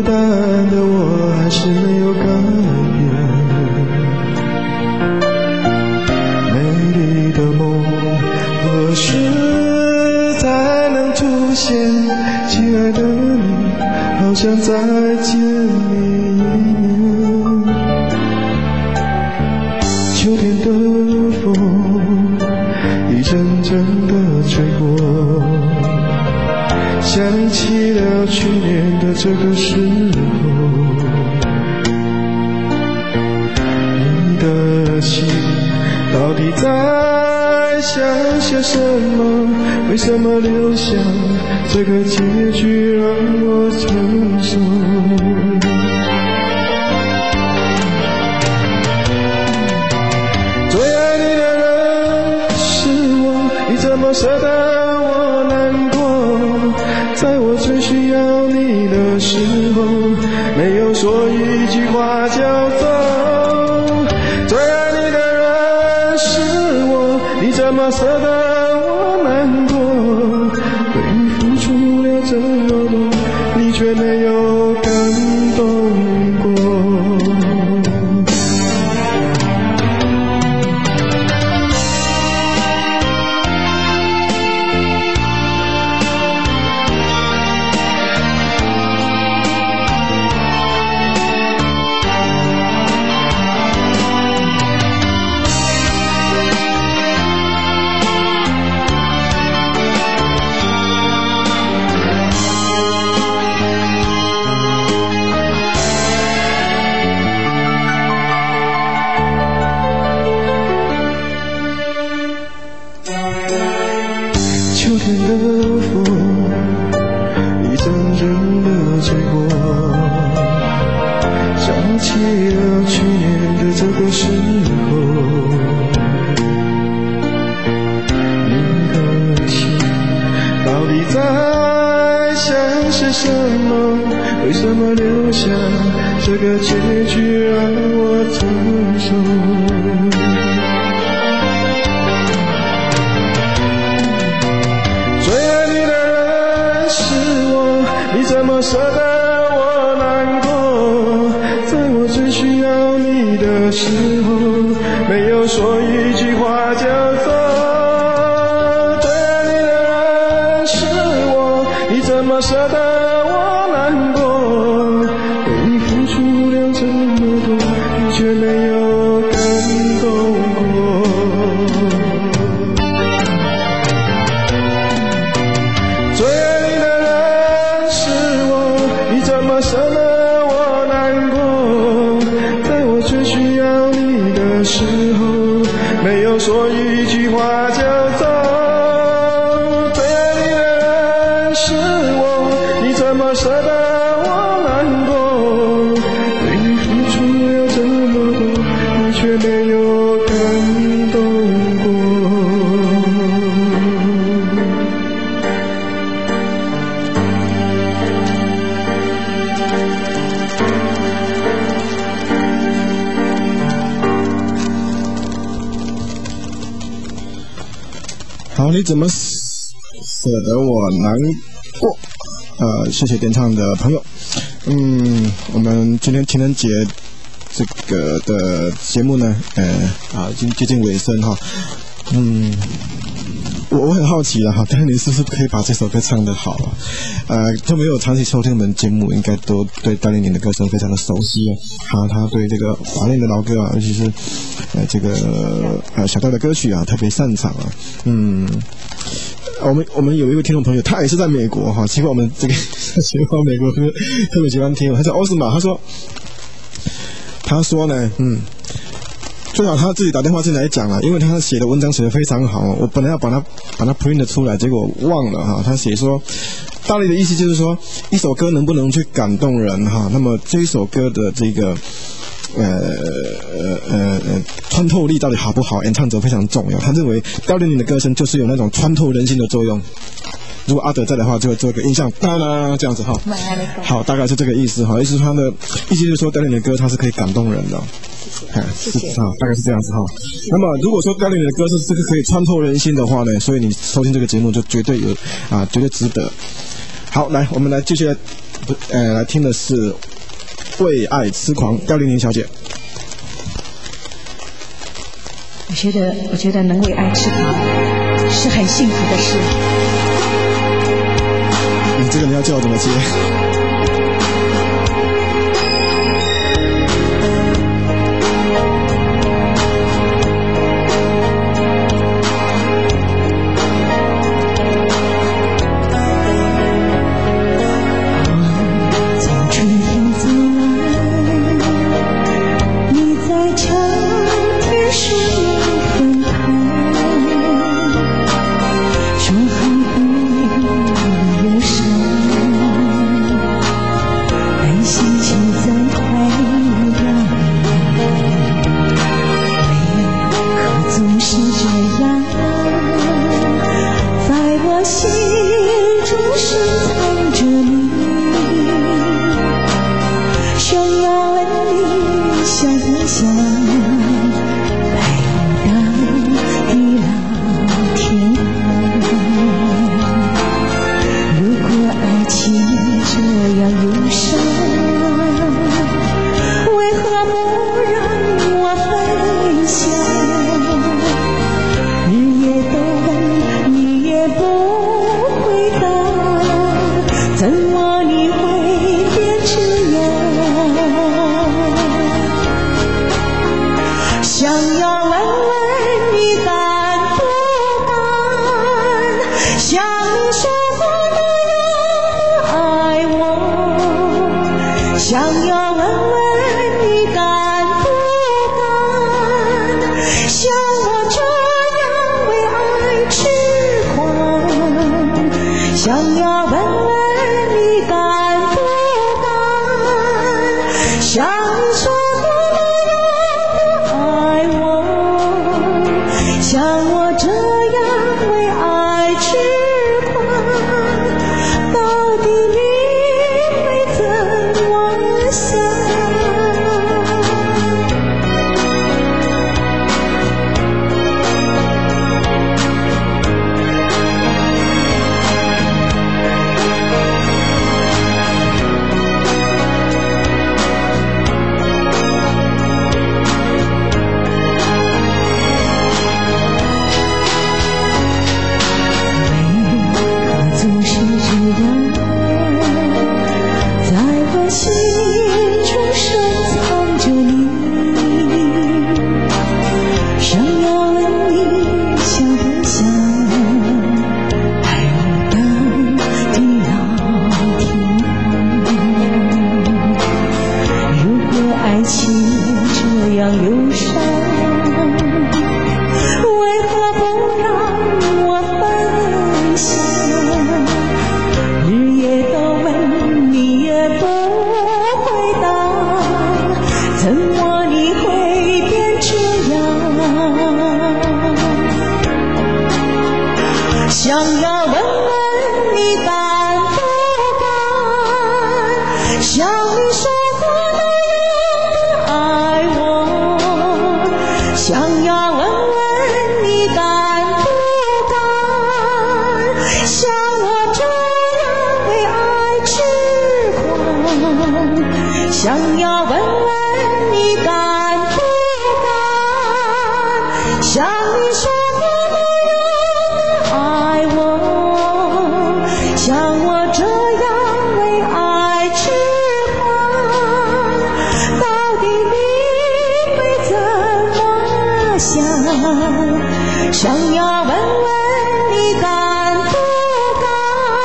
孤单的我还是没有改变。美丽的梦何时才能出现？亲爱的你，好想再见你一面。秋天的风一阵阵的吹过，想起了去年的这个时候，你的心到底在想些什么？为什么留下这个结局让我承受？最爱你的人是我，你怎么舍得我难过？在我最需要你的时候，没有说一句话就走。最爱你的人是我，你怎么舍得我难过？为你付出了这么多，你却没有感动过。为什么留下这个结局让我承受？最爱你的人是我，你怎么舍得我难过？在我最需要你的时候，没有说一句话就走。最爱你的人是我，你怎么舍得我难过？却没有感动过。最爱你的人是我，你怎么舍得我难过？在我最需要你的时候，没有说一句话就走。最爱你的人是我，你怎么舍得我难过？却没有感动过。 好，你怎么舍得我难过？谢谢点唱的朋友。我们今天情人节这个的节目呢，已经接近尾声哈。我很好奇了哈，但你是不是可以把这首歌唱得好啊？就没有长期收听我们节目，应该都对戴玲玲的歌声非常的熟悉啊。他对这个华恋的老歌啊，尤其是这个小调的歌曲啊，特别擅长啊。我们有一位听众朋友，他也是在美国哈，希望我们这个喜欢美国特别喜欢听，他叫奥斯玛，他说呢，最好他自己打电话进来讲了，因为他写的文章写得非常好，我本来要把它 print 出来，结果忘了哈。他写说，大力的意思就是说，一首歌能不能去感动人哈，那么这一首歌的这个穿透力到底好不好，演唱者非常重要。他认为戴玲玲的歌声就是有那种穿透人心的作用。如果阿德在的话，就会做一个印象，哒啦这样子哈。好，大概是这个意思哈。意思他的意思就是说，戴玲玲的歌它是可以感动人的。谢谢啊，大概是这样子哈。那么如果说戴玲玲的歌是这个可以穿透人心的话呢，所以你收听这个节目就绝对有绝对值得。好，来我们来继续来来听的是《为爱痴狂》，刁玲玲小姐。 我觉得能为爱痴狂是很幸福的事。 你这个你要叫我怎么接？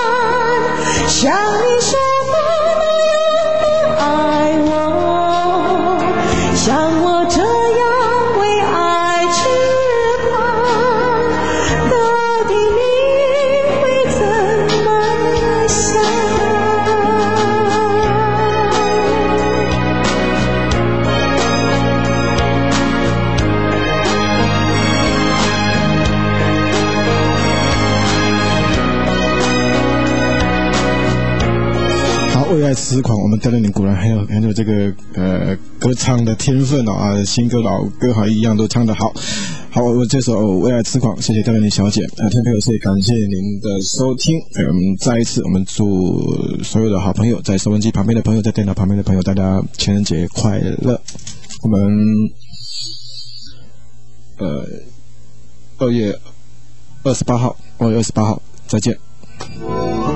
像你说过那样的爱我， 为爱痴狂，我们戴乐宁果然很有这个歌唱的天分啊，新歌老歌还一样都唱得好。好，我这首《为爱痴狂》，谢谢戴乐宁小姐。听朋友，也感谢您的收听。再一次，我们祝所有的好朋友，在收音机旁边的朋友，在电脑旁边的朋友，大家情人节快乐。我们2月28号再见。